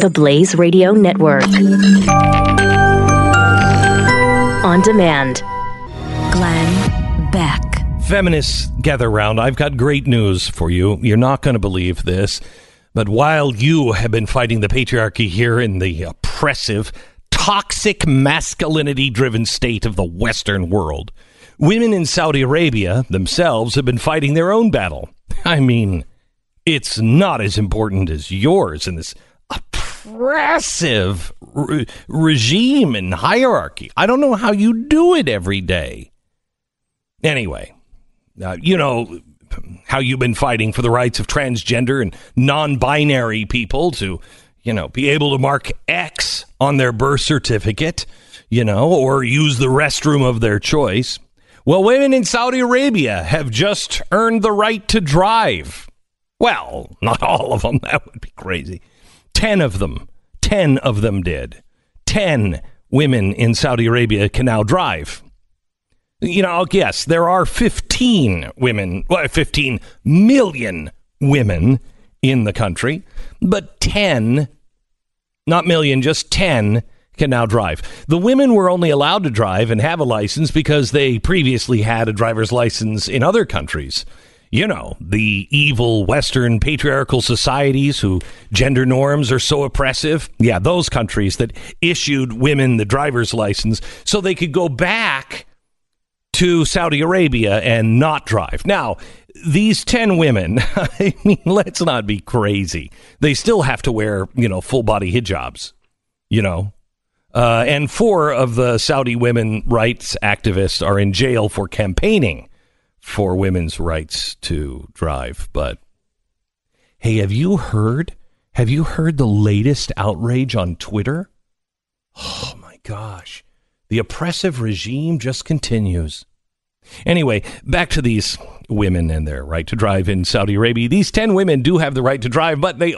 The Blaze Radio Network. On demand. Glenn Beck. Feminists, gather round. I've got great news for you. You're not going to believe this, but while you have been fighting the patriarchy here in the oppressive, toxic, masculinity-driven state of the Western world, women in Saudi Arabia themselves have been fighting their own battle. I mean, it's not as important as yours in this oppressive regime and hierarchy. I don't know how you do it every day. Anyway, you know how you've been fighting for the rights of transgender and non-binary people to, be able to mark X on their birth certificate, or use the restroom of their choice. Well, women in Saudi Arabia have just earned the right to drive. Well, not all of them. That would be crazy. 10 of them did. 10 women in Saudi Arabia can now drive. Yes, there are 15 million women in the country, but 10, not million, just 10 can now drive. The women were only allowed to drive and have a license because they previously had a driver's license in other countries. The evil Western patriarchal societies who gender norms are so oppressive. Yeah, those countries that issued women the driver's license so they could go back to Saudi Arabia and not drive. Now, these 10 women, I mean, let's not be crazy. They still have to wear, full body hijabs, and 4 of the Saudi women rights activists are in jail for campaigning for women's rights to drive. But hey, have you heard the latest outrage on Twitter? Oh my gosh. The oppressive regime just continues. Anyway, back to these women and their right to drive in Saudi Arabia. These 10 women do have the right to drive, but there's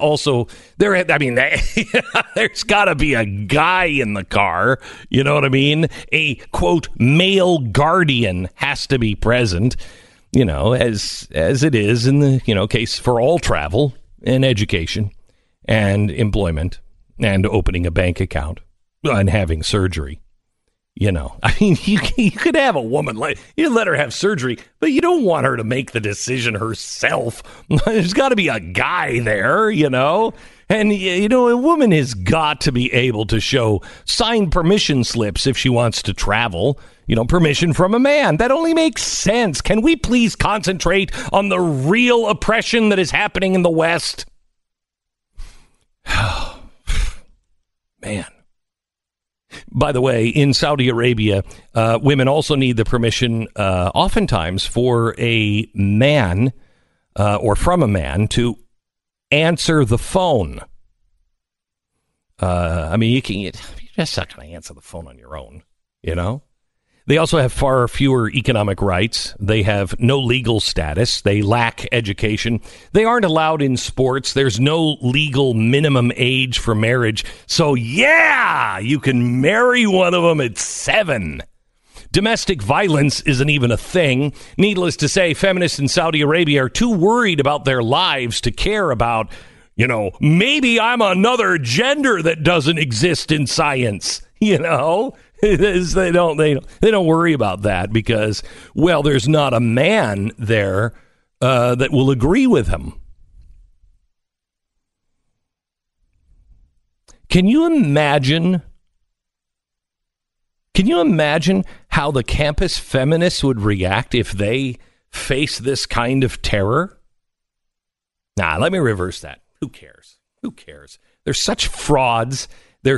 got to be a guy in the car. You know what I mean? A, quote, male guardian has to be present, as it is in the, case for all travel and education and employment and opening a bank account and having surgery. You could have a woman, you let her have surgery, but you don't want her to make the decision herself. There's got to be a guy there, and, a woman has got to be able to show signed permission slips if she wants to travel, permission from a man. That only makes sense. Can we please concentrate on the real oppression that is happening in the West? Man. By the way, in Saudi Arabia, women also need the permission oftentimes for a man or from a man to answer the phone. You're just not going to answer the phone on your own, They also have far fewer economic rights. They have no legal status. They lack education. They aren't allowed in sports. There's no legal minimum age for marriage. So, yeah, you can marry one of them at 7. Domestic violence isn't even a thing. Needless to say, feminists in Saudi Arabia are too worried about their lives to care about, maybe I'm another gender that doesn't exist in science, They don't worry about that because, well, there's not a man there that will agree with him. Can you imagine how the campus feminists would react if they face this kind of terror? Nah, let me reverse that. Who cares? They're such frauds.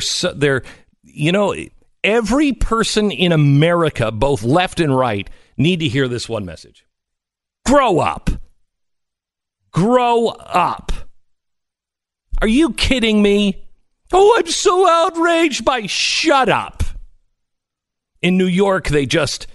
Every person in America, both left and right, need to hear this one message. Grow up. Grow up. Are you kidding me? Oh, I'm so outraged by shut up. In New York, they just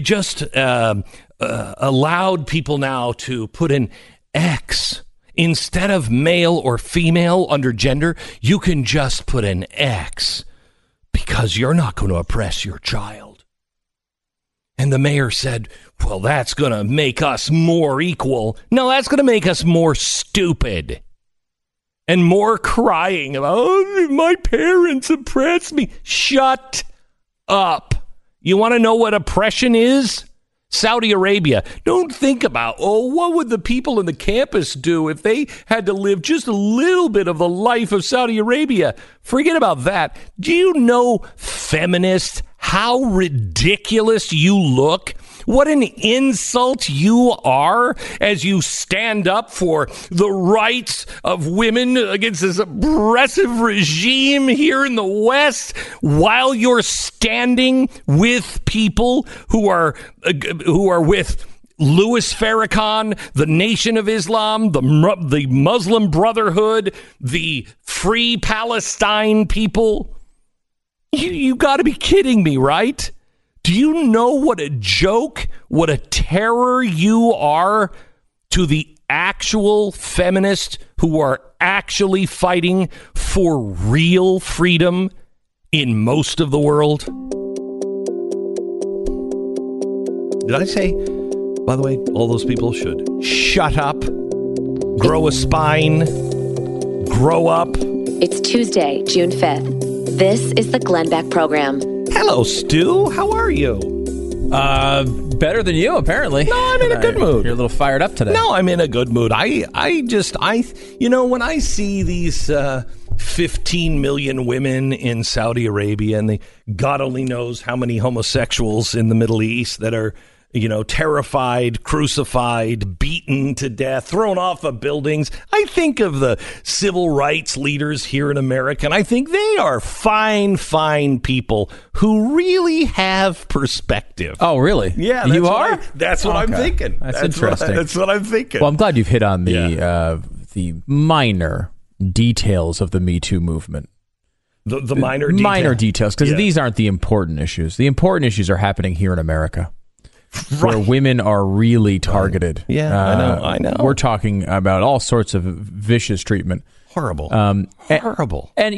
allowed people now to put an X. Instead of male or female under gender, you can just put an X. Because you're not going to oppress your child. And the mayor said, well, that's going to make us more equal. No, that's going to make us more stupid. and more crying about, oh, my parents oppressed me. Shut up. You want to know what oppression is? Saudi Arabia. Don't think about, what would the people in the campus do if they had to live just a little bit of the life of Saudi Arabia? Forget about that. Do you know, feminists, how ridiculous you look? What an insult you are as you stand up for the rights of women against this oppressive regime here in the West, while you're standing with people who are with Louis Farrakhan, the Nation of Islam, the Muslim Brotherhood, the Free Palestine people. You got to be kidding me, right? Do you know what a joke, what a terror you are to the actual feminists who are actually fighting for real freedom in most of the world? Did I say, by the way, all those people should shut up, grow a spine, grow up? It's Tuesday, June 5th. This is the Glenn Beck Program. Hello, Stu. How are you? Better than you, apparently. No, I'm in a good mood. You're a little fired up today. No, I'm in a good mood. I when I see these 15 million women in Saudi Arabia, and God only knows how many homosexuals in the Middle East that are, terrified, crucified, beaten to death, thrown off of buildings. I think of the civil rights leaders here in America, and I think they are fine, fine people who really have perspective. Oh, really? Yeah. You are? That's what I'm thinking. That's interesting. That's what I'm thinking. Well, I'm glad you've hit on the minor details of the Me Too movement. The minor details, because these aren't the important issues. The important issues are happening here in America. Where women are really targeted. I know. We're talking about all sorts of vicious treatment. Horrible. Horrible. And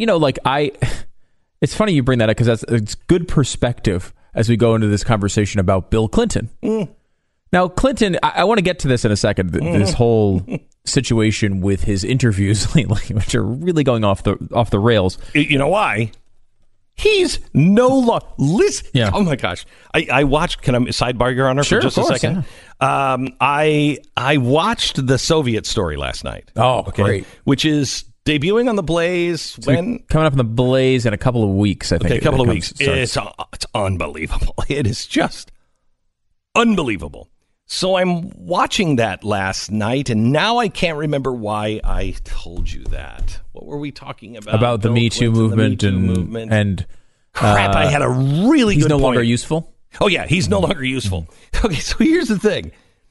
it's funny you bring that up, because it's good perspective as we go into this conversation about Bill Clinton. Now, Clinton, I want to get to this in a second, this whole situation with his interviews lately, which are really going off the rails. You know why? He's no longer... Listen. Yeah. Oh, my gosh. I watched... Can I sidebar, Your Honor, sure, for just a second? Yeah. I watched The Soviet Story last night. Oh, great. Which is debuting on The Blaze when... Coming up on The Blaze in a couple of weeks, I think. Okay, a couple of weeks. It's unbelievable. It is just unbelievable. So I'm watching that last night, and now I can't remember why I told you that. What were we talking about? About the Me Too movement and crap, I had a really good point. He's no longer useful? Oh, yeah, he's no longer useful. Okay, so here's the thing.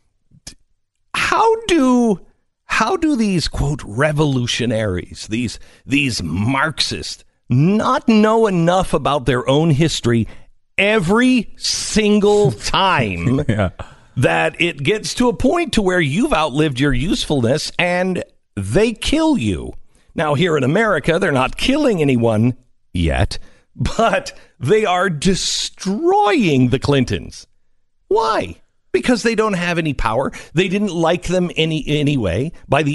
How do these, quote, revolutionaries, these Marxists, not know enough about their own history every single time that it gets to a point to where you've outlived your usefulness and they kill you? Now, here in America, they're not killing anyone yet, but they are destroying the Clintons. Why? Because they don't have any power. They didn't like them anyway. By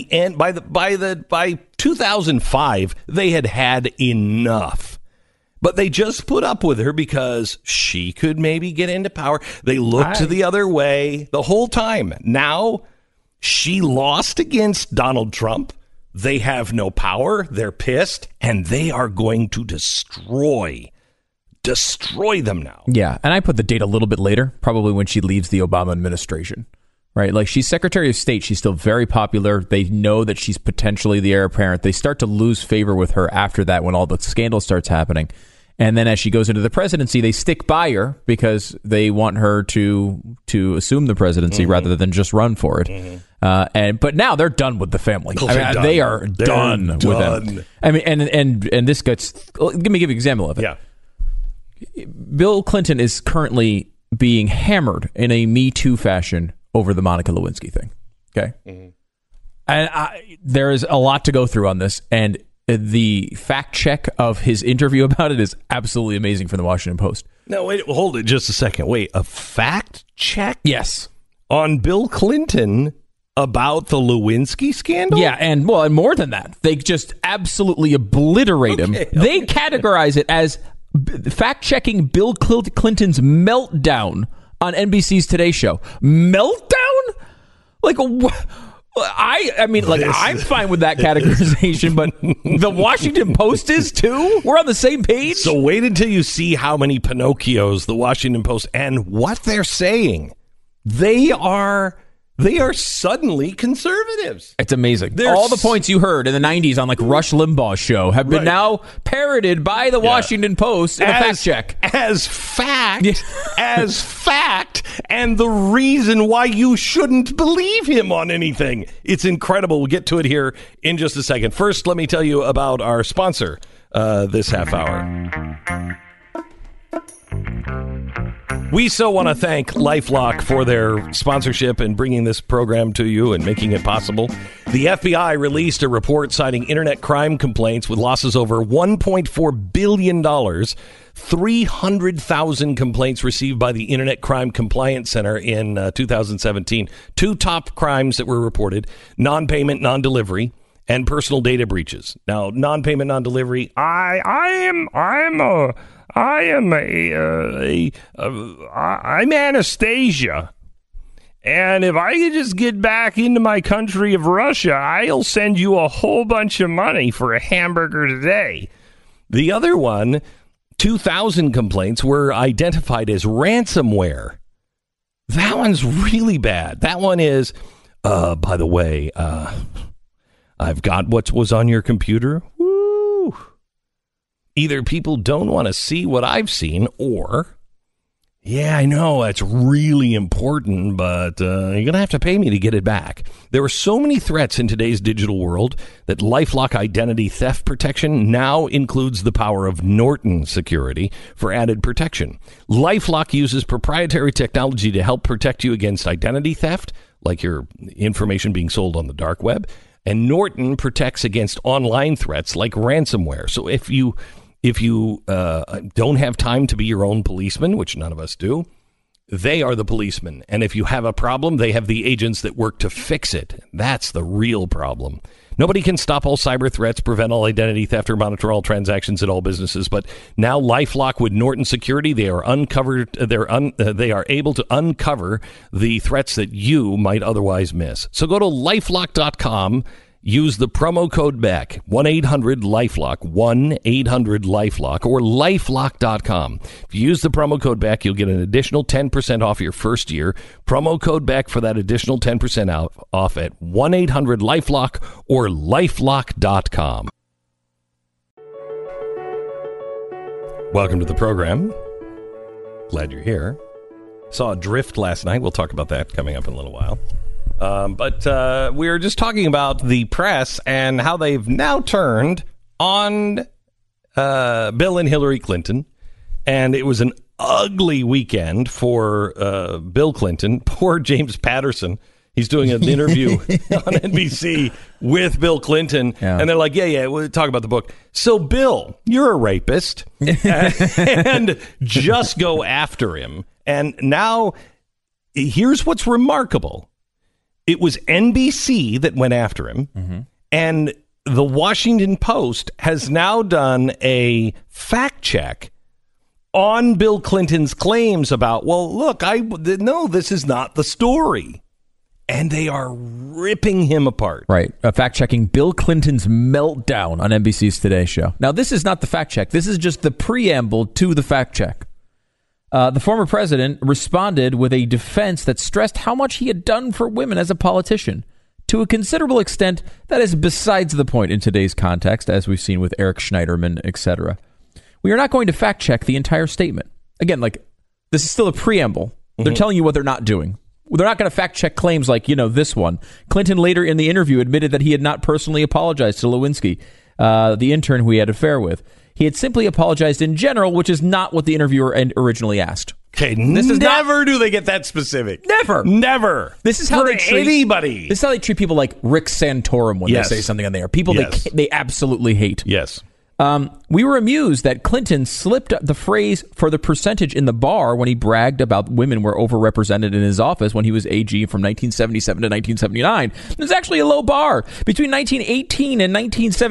2005, they had enough. But they just put up with her because she could maybe get into power. They looked the other way the whole time. Now, she lost against Donald Trump. They have no power. They're pissed. And they are going to destroy them now. Yeah, and I put the date a little bit later, probably when she leaves the Obama administration. Right? Like, she's Secretary of State. She's still very popular. They know that she's potentially the heir apparent. They start to lose favor with her after that when all the scandal starts happening. And then as she goes into the presidency, they stick by her because they want her to assume the presidency rather than just run for it. But now they're done with the family. They are done with them. I mean, and this gets. Let me give you an example of it. Yeah. Bill Clinton is currently being hammered in a Me Too fashion over the Monica Lewinsky thing. Okay, and there is a lot to go through on this, and the fact check of his interview about it is absolutely amazing from the Washington Post. No, wait, hold it just a second. Wait, a fact check? Yes. On Bill Clinton about the Lewinsky scandal? Yeah, and more than that, they just absolutely obliterate him. They categorize it as fact-checking Bill Clinton's meltdown on NBC's Today Show. Meltdown? Like, I mean, like, I'm fine with that categorization, but the Washington Post is too? We're on the same page? So wait until you see how many Pinocchios the Washington Post and what they're saying. They are suddenly conservatives. It's amazing. All the points you heard in the 90s on like Rush Limbaugh's show have been now parroted by the Washington Post in a fact check. As fact, and the reason why you shouldn't believe him on anything. It's incredible. We'll get to it here in just a second. First, let me tell you about our sponsor this half hour. We so want to thank LifeLock for their sponsorship and bringing this program to you and making it possible. The FBI released a report citing internet crime complaints with losses over $1.4 billion, 300,000 complaints received by the Internet Crime Compliance Center in 2017. Two top crimes that were reported: non-payment, non-delivery, and personal data breaches. Now, non-payment, non-delivery, I'm Anastasia, and if I could just get back into my country of Russia, I'll send you a whole bunch of money for a hamburger today. The other one, 2,000 complaints were identified as ransomware. That one's really bad. That one is, by the way, I've got what was on your computer. Woo! Either people don't want to see what I've seen, or, yeah, I know it's really important, but you're going to have to pay me to get it back. There are so many threats in today's digital world that LifeLock Identity Theft Protection now includes the power of Norton Security for added protection. LifeLock uses proprietary technology to help protect you against identity theft, like your information being sold on the dark web, and Norton protects against online threats like ransomware. So if you don't have time to be your own policeman, which none of us do, they are the policemen. And if you have a problem, they have the agents that work to fix it. That's the real problem. Nobody can stop all cyber threats, prevent all identity theft, or monitor all transactions at all businesses. But now LifeLock with Norton Security, they are they are able to uncover the threats that you might otherwise miss. So go to LifeLock.com. Use the promo code BECK, 1-800-LifeLock, 1-800-LifeLock, or LifeLock.com. If you use the promo code BECK, you'll get an additional 10% off your first year. Promo code BECK for that additional 10% off at 1-800-LifeLock or LifeLock.com. Welcome to the program. Glad you're here. Saw a drift last night. We'll talk about that coming up in a little while. But we were just talking about the press and how they've now turned on Bill and Hillary Clinton. And it was an ugly weekend for Bill Clinton. Poor James Patterson. He's doing an interview on NBC with Bill Clinton. Yeah. And they're like, yeah, we'll talk about the book. So, Bill, you're a rapist. And just go after him. And now, here's what's remarkable. It was NBC that went after him, and the Washington Post has now done a fact check on Bill Clinton's claims about, well, look, no, this is not the story. And they are ripping him apart. Right. Fact-checking Bill Clinton's meltdown on NBC's Today Show. Now, this is not the fact check. This is just the preamble to the fact check. The former president responded with a defense that stressed how much he had done for women as a politician. To a considerable extent, that is besides the point in today's context, as we've seen with Eric Schneiderman, etc. We are not going to fact-check the entire statement. Again, like, this is still a preamble. They're telling you what they're not doing. They're not going to fact-check claims like, this one. Clinton later in the interview admitted that he had not personally apologized to Lewinsky, the intern who he had an affair with. He had simply apologized in general, which is not what the interviewer originally asked. Okay, never do they get that specific. Never. This is how they treat anybody. This is how they treat people like Rick Santorum when they say something on the air. People they absolutely hate. Yes. We were amused that Clinton slipped the phrase for the percentage in the bar when he bragged about women were overrepresented in his office when he was AG from 1977 to 1979. There's actually a low bar. Between 1918 and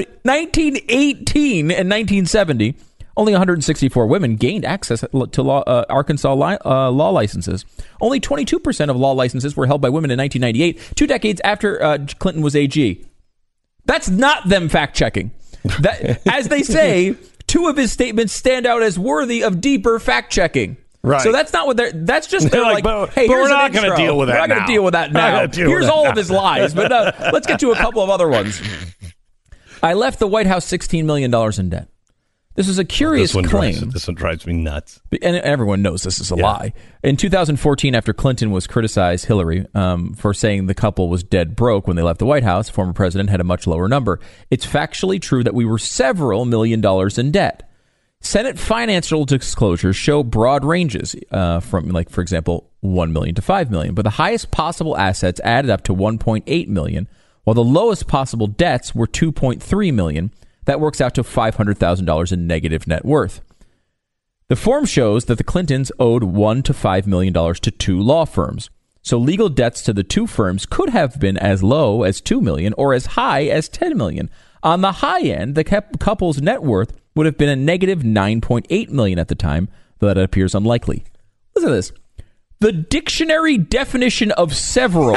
1970, only 164 women gained access to Arkansas law licenses. Only 22% of law licenses were held by women in 1998, 2 decades after Clinton was AG. That's not them fact-checking. That, as they say, 2 of his statements stand out as worthy of deeper fact-checking. Right. So that's not what that's just they're like, hey, but we're not going to deal with that. We're not going to deal with that now. Here's all of his lies. But let's get to a couple of other ones. I left the White House $16 million in debt. This is a curious claim. This one drives me nuts. And everyone knows this is a lie. In 2014, after Clinton was criticized Hillary for saying the couple was dead broke when they left the White House, former president had a much lower number. It's factually true that we were several $1 million in debt. Senate financial disclosures show broad ranges from, like, for example, $1 million to $5 million. But the highest possible assets added up to $1.8 million, while the lowest possible debts were $2.3 million. That works out to $500,000 in negative net worth. The form shows that the Clintons owed $1 to $5 million to 2 law firms. So legal debts to the 2 firms could have been as low as $2 million or as high as $10 million. On the high end, the couple's net worth would have been a negative $9.8 million at the time, though that appears unlikely. Listen to this. The dictionary definition of several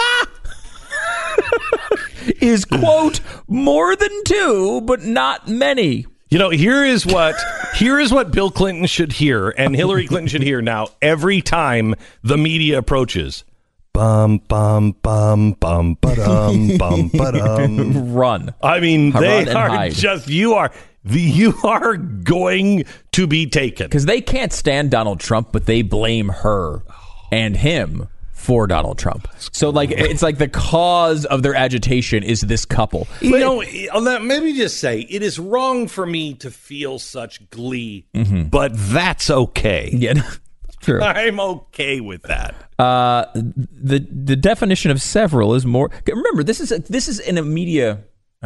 is, quote, more than 2, but not many. You know, here is what Bill Clinton should hear, and Hillary Clinton should hear now every time the media approaches. Bum, bum, bum, bum, ba-dum, bum, ba-dum. Run. I mean, they are hide. just, you are going to be taken. Because they can't stand Donald Trump, but they blame her and him for Donald Trump. So, like, it's like the cause of their agitation is this couple. You know, let me just say, it is wrong for me to feel such glee, but that's okay. Yeah, true. I'm okay with that. The definition of several is more. Remember, this is in a media,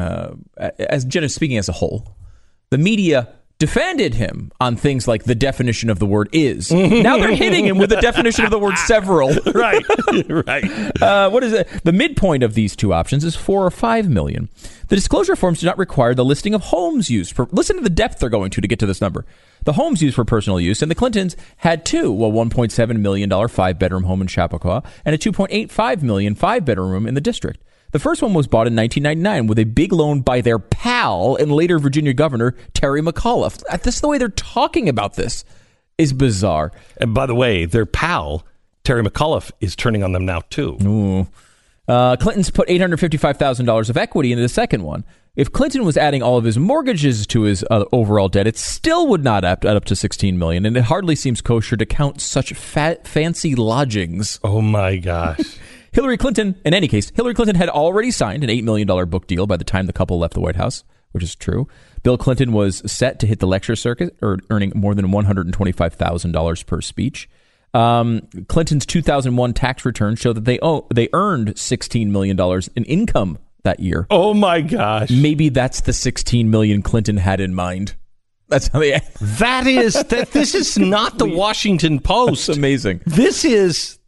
as Jen is speaking as a whole, the media defended him on things like the definition of the word is. Now they're hitting him with the definition of the word several. Right. What is it? The midpoint of these 2 options is $4 or $5 million. The disclosure forms do not require the listing of homes used for. Listen to the depth they're going to get to this number. The homes used for personal use, and the Clintons had 2, a $1.7 million 5-bedroom home in Chappaqua and a $2.85 million 5-bedroom room in the district. The first one was bought in 1999 with a big loan by their pal and later Virginia Governor Terry McAuliffe. This is the way they're talking about this is bizarre. And by the way, their pal, Terry McAuliffe, is turning on them now, too. Ooh. Clinton's put $855,000 of equity into the second one. If Clinton was adding all of his mortgages to his overall debt, it still would not add up to $16 million, and it hardly seems kosher to count such fancy lodgings. Oh, my gosh. Hillary Clinton had already signed an $8 million book deal by the time the couple left the White House, which is true. They Bill Clinton was set to hit the lecture circuit, earning more than $125,000 per speech. Clinton's 2001 tax return showed that they earned $16 million in income that year. Oh my gosh! Maybe that's the $16 million Clinton had in mind. That's how they. This is not the Washington Post. That's amazing. This is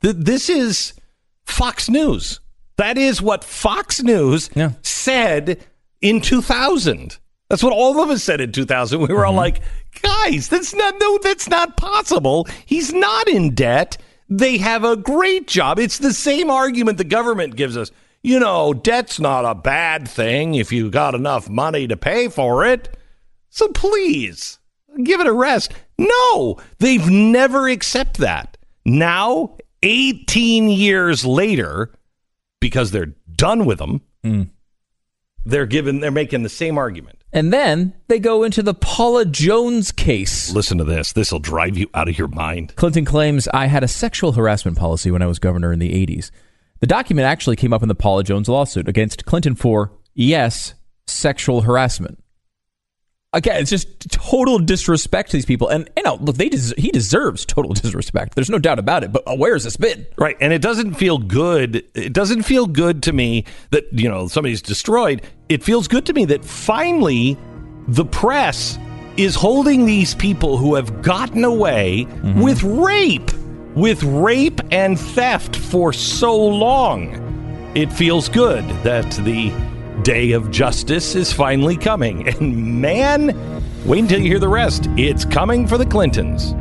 Fox News. That is what Fox News said in 2000. That's what all of us said in 2000. We were all like, guys, that's not possible. He's not in debt. They have a great job. It's the same argument the government gives us. You know, debt's not a bad thing if you got enough money to pay for it. So please, give it a rest. No, they've never accepted that. Now, 18 years later, because they're done with them, they're making the same argument. And then they go into the Paula Jones case. Listen to this. This will drive you out of your mind. Clinton claims, I had a sexual harassment policy when I was governor in the 80s. The document actually came up in the Paula Jones lawsuit against Clinton for, yes, sexual harassment. Again, it's just total disrespect to these people. And look, he deserves total disrespect. There's no doubt about it. But where has this been? Right. And it doesn't feel good. It doesn't feel good to me that, somebody's destroyed. It feels good to me that finally the press is holding these people who have gotten away with rape and theft for so long. It feels good that the day of justice is finally coming. And man, wait until you hear the rest. It's coming for the Clintons.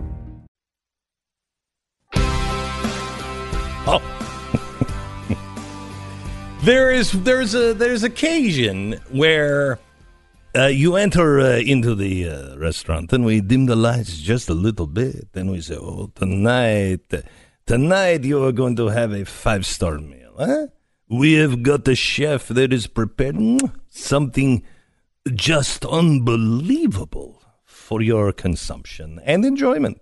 Oh. There's occasion where you enter into the restaurant and we dim the lights just a little bit. And we say, oh, tonight you are going to have a 5-star meal. Huh? We have got a chef that is prepared something just unbelievable for your consumption and enjoyment.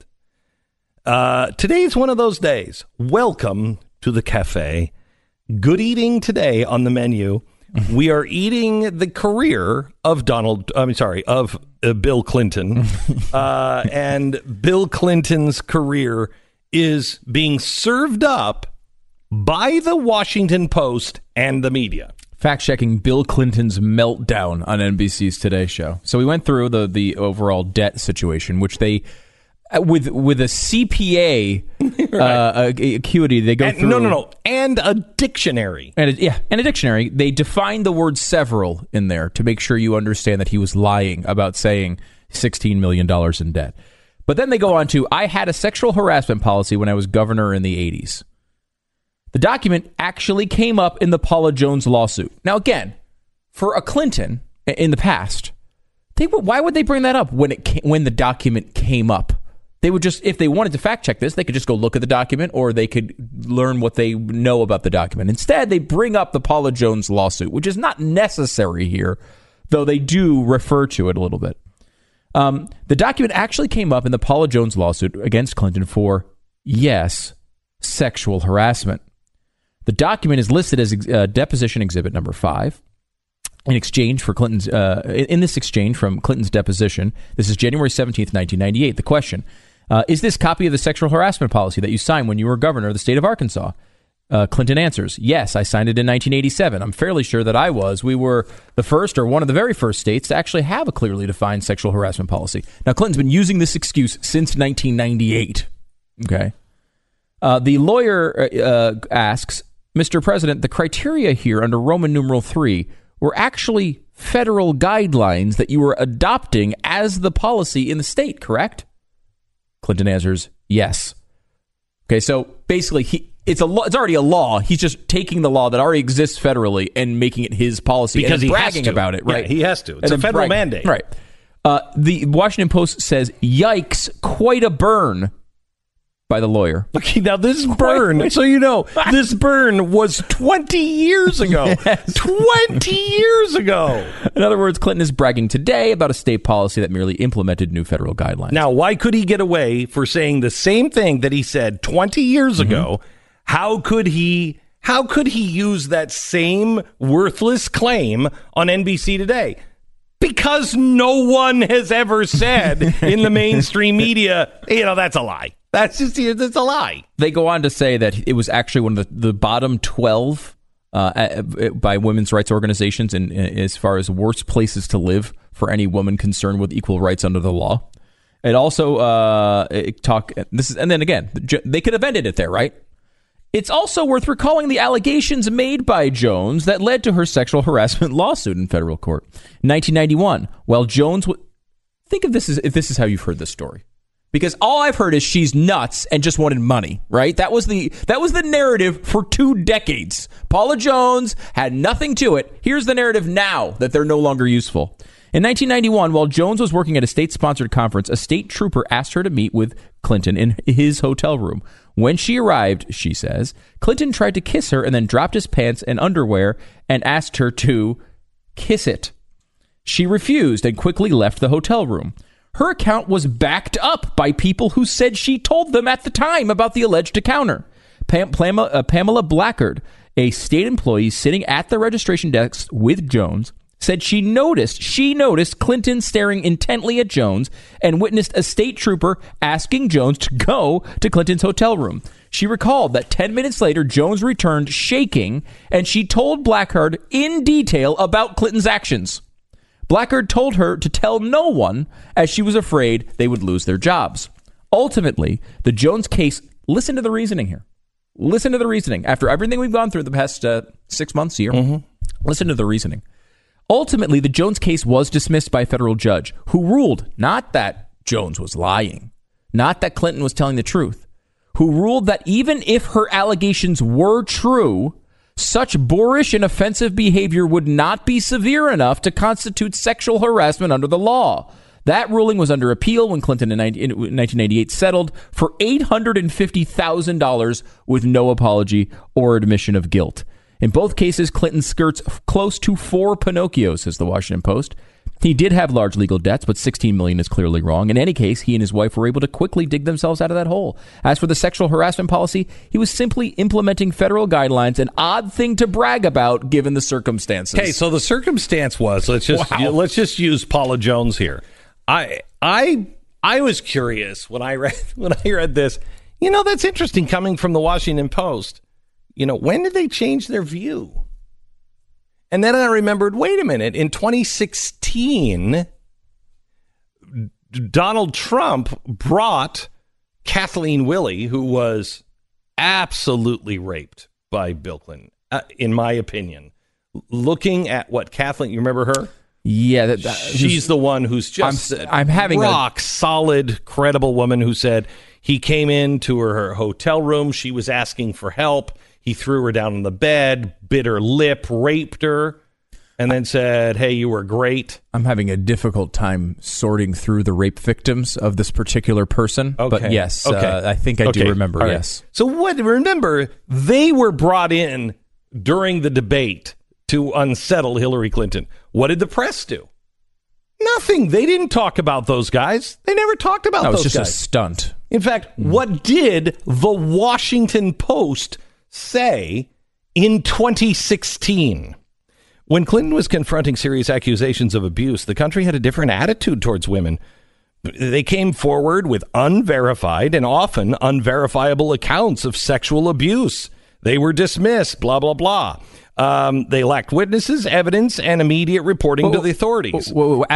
Today is one of those days. Welcome to the cafe. Good eating today on the menu. We are eating the career of Bill Clinton. And Bill Clinton's career is being served up by the Washington Post and the media. Fact-checking Bill Clinton's meltdown on NBC's Today Show. So we went through the overall debt situation, which they, with a CPA acuity, they go through. No, and a dictionary. And a dictionary. They define the word several in there to make sure you understand that he was lying about saying $16 million in debt. But then they go on to, I had a sexual harassment policy when I was governor in the 80s. The document actually came up in the Paula Jones lawsuit. Now, again, for a Clinton in the past, why would they bring that up when the document came up? They would just, if they wanted to fact check this, they could just go look at the document, or they could learn what they know about the document. Instead, they bring up the Paula Jones lawsuit, which is not necessary here, though they do refer to it a little bit. The document actually came up in the Paula Jones lawsuit against Clinton for, yes, sexual harassment. The document is listed as deposition exhibit number 5. In exchange for Clinton's, in this exchange from Clinton's deposition, this is January 17th, 1998. The question, is this copy of the sexual harassment policy that you signed when you were governor of the state of Arkansas? Clinton answers, yes, I signed it in 1987. I'm fairly sure that I was. We were the first, or one of the very first states to actually have a clearly defined sexual harassment policy. Now, Clinton's been using this excuse since 1998. Okay. The lawyer asks, Mr. President, the criteria here under Roman numeral 3 were actually federal guidelines that you were adopting as the policy in the state, correct? Clinton answers, yes. Okay, so basically, it's already a law. He's just taking the law that already exists federally and making it his policy because and bragging about it, right? Yeah, he has to. It's a federal mandate. Right. The Washington Post says, yikes, quite a burn. By the lawyer. Okay, now this burn, so you know, this burn was 20 years ago. Yes. 20 years ago. In other words, Clinton is bragging today about a state policy that merely implemented new federal guidelines. Now, why could he get away for saying the same thing that he said 20 years ago? How could he use that same worthless claim on NBC today? Because no one has ever said in the mainstream media, that's a lie. That's a lie. They go on to say that it was actually one of the bottom 12 by women's rights organizations in as far as worst places to live for any woman concerned with equal rights under the law. It also and then again, they could have ended it there, right? It's also worth recalling the allegations made by Jones that led to her sexual harassment lawsuit in federal court. In 1991, while Jones think of this as if this is how you've heard this story. Because all I've heard is she's nuts and just wanted money, right? That was the narrative for 2 decades. Paula Jones had nothing to it. Here's the narrative now that they're no longer useful. In 1991, while Jones was working at a state-sponsored conference, a state trooper asked her to meet with Clinton in his hotel room. When she arrived, she says, Clinton tried to kiss her and then dropped his pants and underwear and asked her to kiss it. She refused and quickly left the hotel room. Her account was backed up by people who said she told them at the time about the alleged encounter. Pamela Blackard, a state employee sitting at the registration desk with Jones, said she noticed Clinton staring intently at Jones and witnessed a state trooper asking Jones to go to Clinton's hotel room. She recalled that 10 minutes later, Jones returned shaking, and she told Blackard in detail about Clinton's actions. Blackard told her to tell no one, as she was afraid they would lose their jobs. Ultimately, the Jones case, listen to the reasoning here. Listen to the reasoning. After everything we've gone through the past 6 months here, listen to the reasoning. Ultimately, the Jones case was dismissed by a federal judge who ruled not that Jones was lying, not that Clinton was telling the truth, who ruled that even if her allegations were true, such boorish and offensive behavior would not be severe enough to constitute sexual harassment under the law. That ruling was under appeal when Clinton in 1998 settled for $850,000 with no apology or admission of guilt. In both cases, Clinton skirts close to 4 Pinocchios, says the Washington Post. He did have large legal debts, but $16 million is clearly wrong. In any case, he and his wife were able to quickly dig themselves out of that hole. As for the sexual harassment policy, he was simply implementing federal guidelines, an odd thing to brag about given the circumstances. Okay, so the circumstance was, let's just use Paula Jones here. I was curious when I read this. You know, that's interesting coming from the Washington Post. You know, when did they change their view? And then I remembered, wait a minute, in 2016, Donald Trump brought Kathleen Willey, who was absolutely raped by Bill Clinton, in my opinion. Looking at what Kathleen, you remember her? Yeah. She's the one who's just I'm having rock solid, credible woman who said he came into her hotel room. She was asking for help. He threw her down on the bed, bit her lip, raped her, and then said, hey, you were great. I'm having a difficult time sorting through the rape victims of this particular person. Okay. But yes, okay. I think I do remember, right. Yes. So remember, they were brought in during the debate to unsettle Hillary Clinton. What did the press do? Nothing. They didn't talk about those guys. They never talked about those guys. It was just a stunt. In fact, what did the Washington Post say in 2016? When Clinton was confronting serious accusations of abuse, the country had a different attitude towards women. They came forward with unverified and often unverifiable accounts of sexual abuse. They were dismissed, blah, blah, blah. They lacked witnesses, evidence, and immediate reporting to the authorities.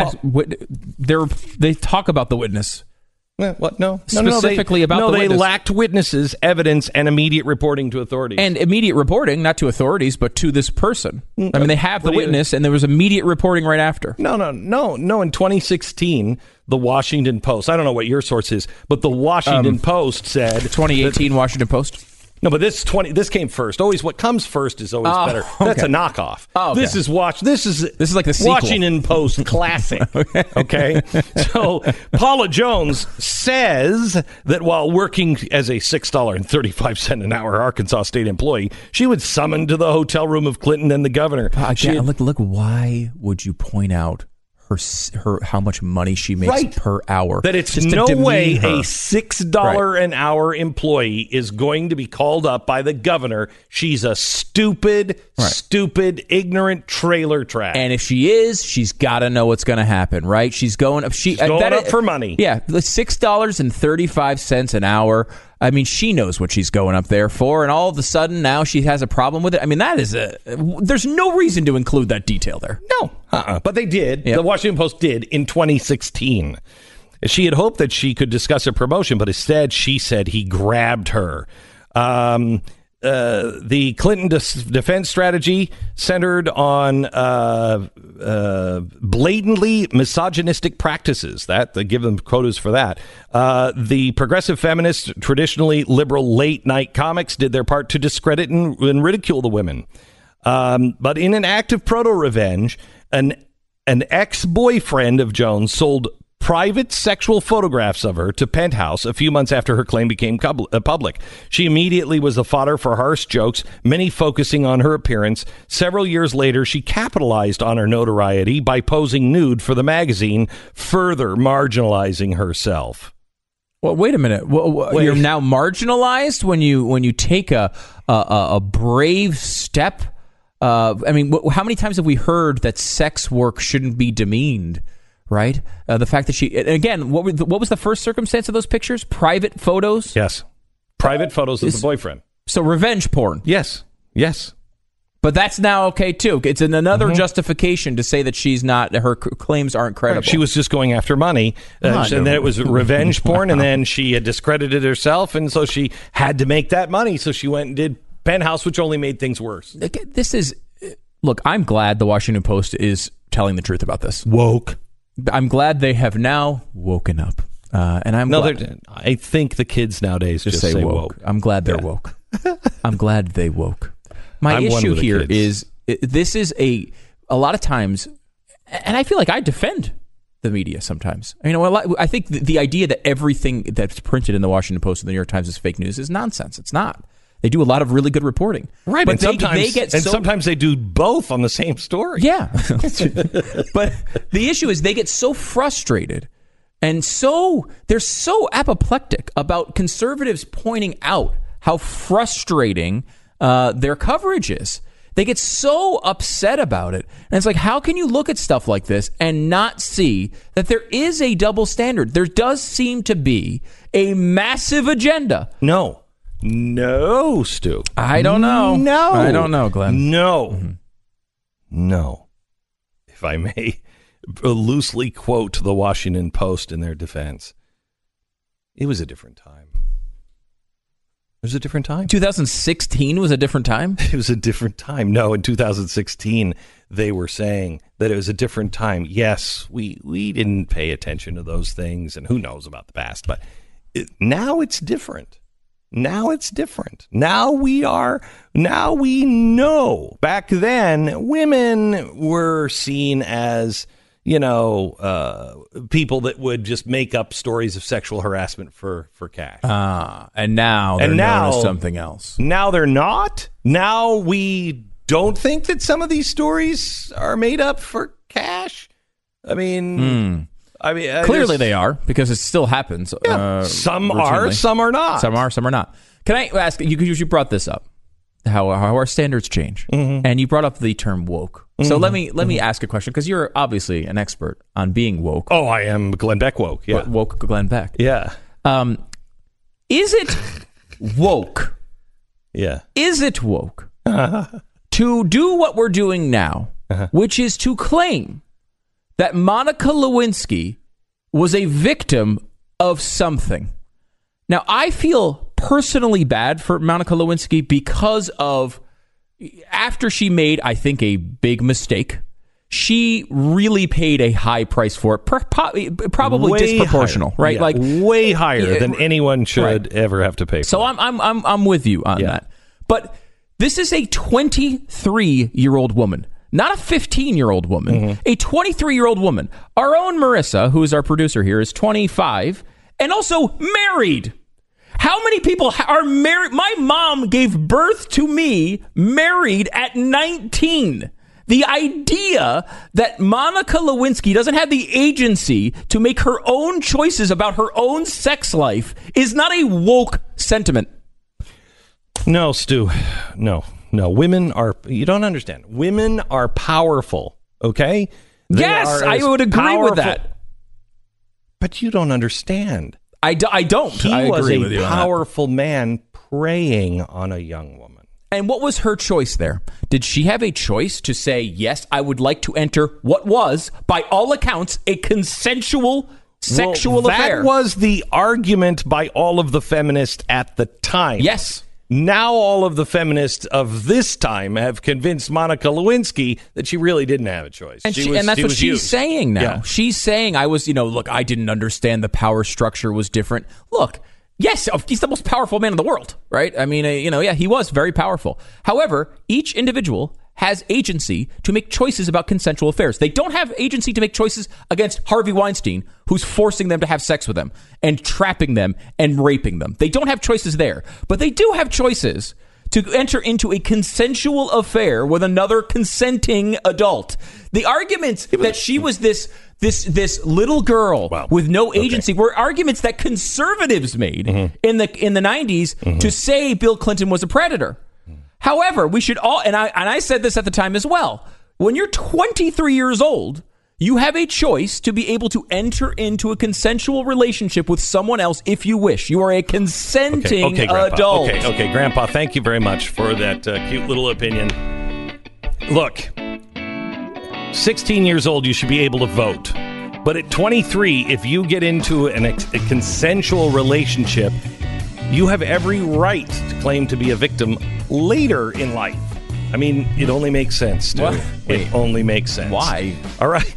They talk about the witness. What? No. Specifically about the witness. They lacked witnesses, evidence, and immediate reporting to authorities. And immediate reporting, not to authorities, but to this person. I mean, they have the witness, and there was immediate reporting right after. No. In 2016, the Washington Post, I don't know what your source is, but the Washington Post said... 2018 Washington Post? No, but this came first. Always, what comes first is always better. That's a knockoff. Oh, okay. This is like the sequel. Washington Post classic. Okay, so Paula Jones says that while working as a $6.35 an hour Arkansas state employee, she was summoned to the hotel room of Clinton and the governor. Look. Why would you point out her how much money she makes per hour? That it's no way a $6 an hour employee is going to be called up by the governor. She's a stupid, ignorant trailer trash. And if she is, she's got to know what's going to happen, right? She's going up for money. Yeah, $6.35 an hour. I mean, she knows what she's going up there for, and all of a sudden now she has a problem with it. I mean, there's no reason to include that detail there. No, but they did. Yep. The Washington Post did in 2016. She had hoped that she could discuss a promotion, but instead she said he grabbed her. The Clinton defense strategy centered on blatantly misogynistic practices. They give them quotas for that. The progressive feminists, traditionally liberal late-night comics, did their part to discredit and ridicule the women. But in an act of proto-revenge, an ex-boyfriend of Jones sold private sexual photographs of her to Penthouse a few months after her claim became public. She immediately was the fodder for harsh jokes, many focusing on her appearance. Several years later, she capitalized on her notoriety by posing nude for the magazine, further marginalizing herself. Well, wait a minute. You're now marginalized when you take a brave step. I mean, how many times have we heard that sex work shouldn't be demeaned? Right? The fact that she... Again, what was the first circumstance of those pictures? Private photos? Yes. Private photos of the boyfriend. So revenge porn? Yes. But that's now okay, too. It's another justification to say that she's not, her claims aren't credible. She was just going after money, and then it was revenge porn, and then she had discredited herself, and so she had to make that money, so she went and did Penthouse, which only made things worse. Look, I'm glad the Washington Post is telling the truth about this. Woke. I'm glad they have now woken up. And I'm glad. I think the kids nowadays just say woke. I'm glad they're woke. I'm glad they woke. My issue here is this is a lot of times, and I feel like I defend the media sometimes. I think the idea that everything that's printed in the Washington Post and the New York Times is fake news is nonsense. It's not. They do a lot of really good reporting. Right, but sometimes they do both on the same story. Yeah. But the issue is they get so frustrated and they're so apoplectic about conservatives pointing out how frustrating their coverage is. They get so upset about it. And it's like, how can you look at stuff like this and not see that there is a double standard? There does seem to be a massive agenda. No, Stu. I don't know. No. I don't know, Glenn. No. Mm-hmm. No. If I may loosely quote the Washington Post in their defense, it was a different time. It was a different time. 2016 was a different time? It was a different time. No, in 2016, they were saying that it was a different time. Yes, we didn't pay attention to those things, and who knows about the past, but now it's different. Now it's different. Now we know. Back then, women were seen as, people that would just make up stories of sexual harassment for cash. And now they're known as something else. Now they're not. Now we don't think that some of these stories are made up for cash. Clearly they are, because it still happens. Yeah, some are, some are not. Some are, some are not. Can I ask you? You brought this up, how our standards change, and you brought up the term woke. So let me ask a question, because you're obviously an expert on being woke. Oh, I am Glenn Beck woke. Yeah, woke Glenn Beck. Yeah. Is it woke? Yeah. Is it woke to do what we're doing now, which is to claim that Monica Lewinsky was a victim of something? Now, I feel personally bad for Monica Lewinsky because of, after she made, I think, a big mistake, she really paid a high price for it, probably way disproportional, higher. Right? Yeah, like way higher than anyone should ever have to pay for. So I'm with you on that. But this is a 23-year-old woman. Not a 15-year-old woman, a 23-year-old woman. Our own Marissa, who is our producer here, is 25 and also married. How many people are married? My mom gave birth to me married at 19. The idea that Monica Lewinsky doesn't have the agency to make her own choices about her own sex life is not a woke sentiment. No, Stu. No. Women are, you don't understand. Women are powerful, okay? Yes, I would agree with that. But you don't understand. I don't. He was a powerful man preying on a young woman. And what was her choice there? Did she have a choice to say, yes, I would like to enter what was, by all accounts, a consensual sexual affair? That was the argument by all of the feminists at the time. Yes. Now all of the feminists of this time have convinced Monica Lewinsky that she really didn't have a choice. And that's what she's saying now. Yeah. She's saying, look, I didn't understand the power structure was different. Look, yes, he's the most powerful man in the world, right? I mean, he was very powerful. However, each individual has agency to make choices about consensual affairs. They don't have agency to make choices against Harvey Weinstein, who's forcing them to have sex with them and trapping them and raping them. They don't have choices there, but they do have choices to enter into a consensual affair with another consenting adult. The arguments that she was this little girl with no agency were arguments that conservatives made in the 90s to say Bill Clinton was a predator. However, we should all, and I said this at the time as well, when you're 23 years old, you have a choice to be able to enter into a consensual relationship with someone else if you wish. You are a consenting adult. Okay, Grandpa, thank you very much for that cute little opinion. Look, 16 years old, you should be able to vote. But at 23, if you get into a consensual relationship, you have every right to claim to be a victim later in life. I mean, it only makes sense, dude. What? It only makes sense. Why? All right.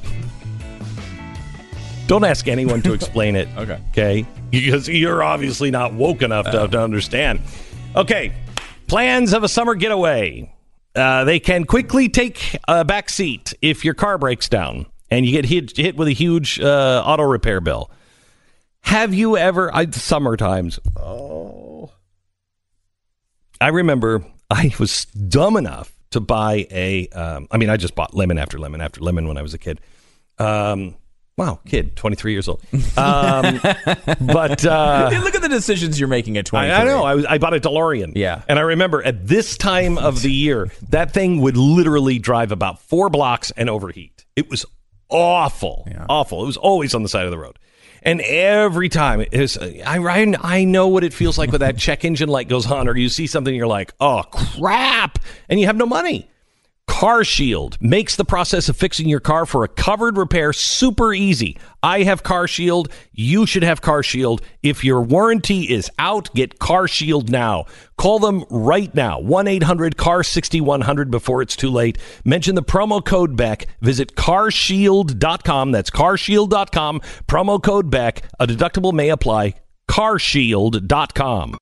Don't ask anyone to explain it. Okay? Because you're obviously not woke enough to understand. Okay. Plans of a summer getaway. They can quickly take a back seat if your car breaks down and you get hit with a huge auto repair bill. Have you ever... summer times. Oh. I remember I was dumb enough to buy I just bought lemon after lemon after lemon when I was a kid. Wow, kid, 23 years old. But look at the decisions you're making at 23. I know. I bought a DeLorean. Yeah. And I remember at this time of the year, that thing would literally drive about 4 blocks and overheat. It was awful. Yeah. Awful. It was always on the side of the road. And every time, I know what it feels like when that check engine light goes on or you see something, you're like, oh, crap, and you have no money. CarShield makes the process of fixing your car for a covered repair super easy. I have CarShield. You should have CarShield. If your warranty is out, get CarShield now. Call them right now. 1-800-CAR-6100 before it's too late. Mention the promo code Beck. Visit carshield.com. That's carshield.com. Promo code Beck. A deductible may apply. carshield.com.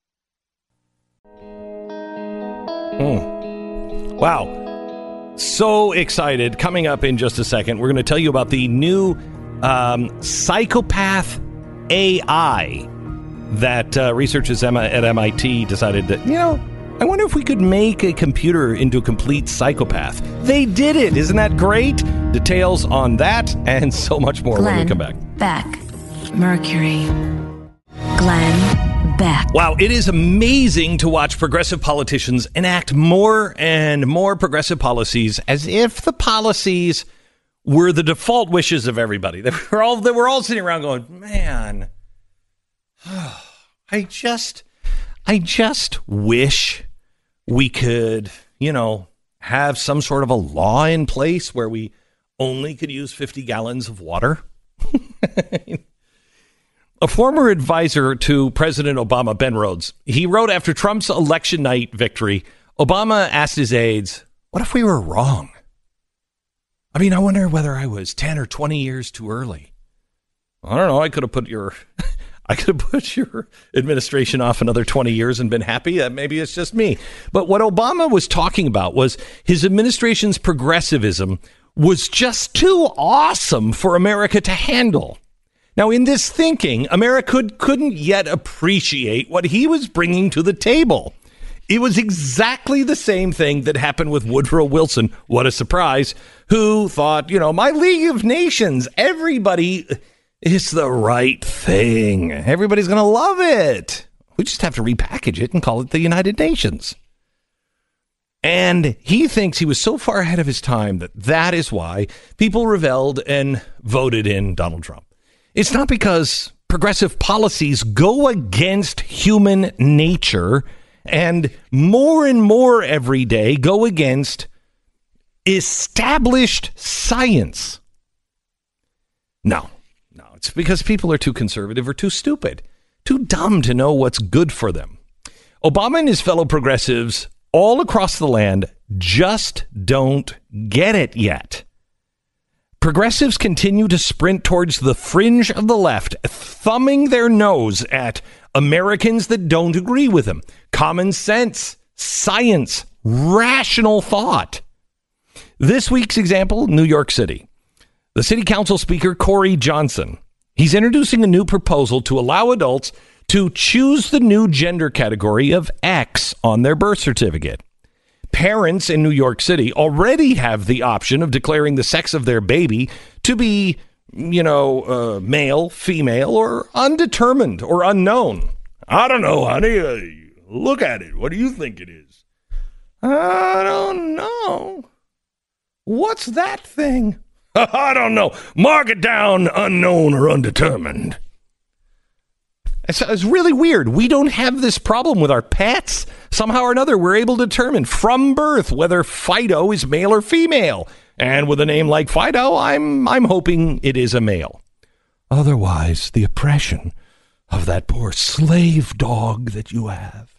Wow. So excited. Coming up in just a second, we're going to tell you about the new psychopath AI that researchers at MIT decided that, I wonder if we could make a computer into a complete psychopath. They did it. Isn't that great? Details on that and so much more when we come back. Beck. Mercury. Glenn Beck. Wow, it is amazing to watch progressive politicians enact more and more progressive policies as if the policies were the default wishes of everybody. They were all sitting around going, man, I just wish we could, have some sort of a law in place where we only could use 50 gallons of water. A former advisor to President Obama, Ben Rhodes, he wrote after Trump's election night victory, Obama asked his aides, what if we were wrong? I mean, I wonder whether I was 10 or 20 years too early. I don't know. I could have put your administration off another 20 years and been happy. Maybe it's just me. But what Obama was talking about was his administration's progressivism was just too awesome for America to handle. Now, in this thinking, America couldn't yet appreciate what he was bringing to the table. It was exactly the same thing that happened with Woodrow Wilson. What a surprise. Who thought, my League of Nations, everybody is the right thing. Everybody's going to love it. We just have to repackage it and call it the United Nations. And he thinks he was so far ahead of his time that is why people rebelled and voted in Donald Trump. It's not because progressive policies go against human nature and more every day go against established science. No, it's because people are too conservative or too stupid, too dumb to know what's good for them. Obama and his fellow progressives all across the land just don't get it yet. Progressives continue to sprint towards the fringe of the left, thumbing their nose at Americans that don't agree with them. Common sense, science, rational thought. This week's example, New York City. The city council speaker, Corey Johnson, he's introducing a new proposal to allow adults to choose the new gender category of X on their birth certificate. Parents in New York City already have the option of declaring the sex of their baby to be, male, female, or undetermined or unknown. I don't know, honey. Look at it. What do you think it is? I don't know. What's that thing? I don't know. Mark it down, unknown or undetermined. It's really weird. We don't have this problem with our pets. Somehow or another, we're able to determine from birth whether Fido is male or female. And with a name like Fido, I'm hoping it is a male. Otherwise, the oppression of that poor slave dog that you have.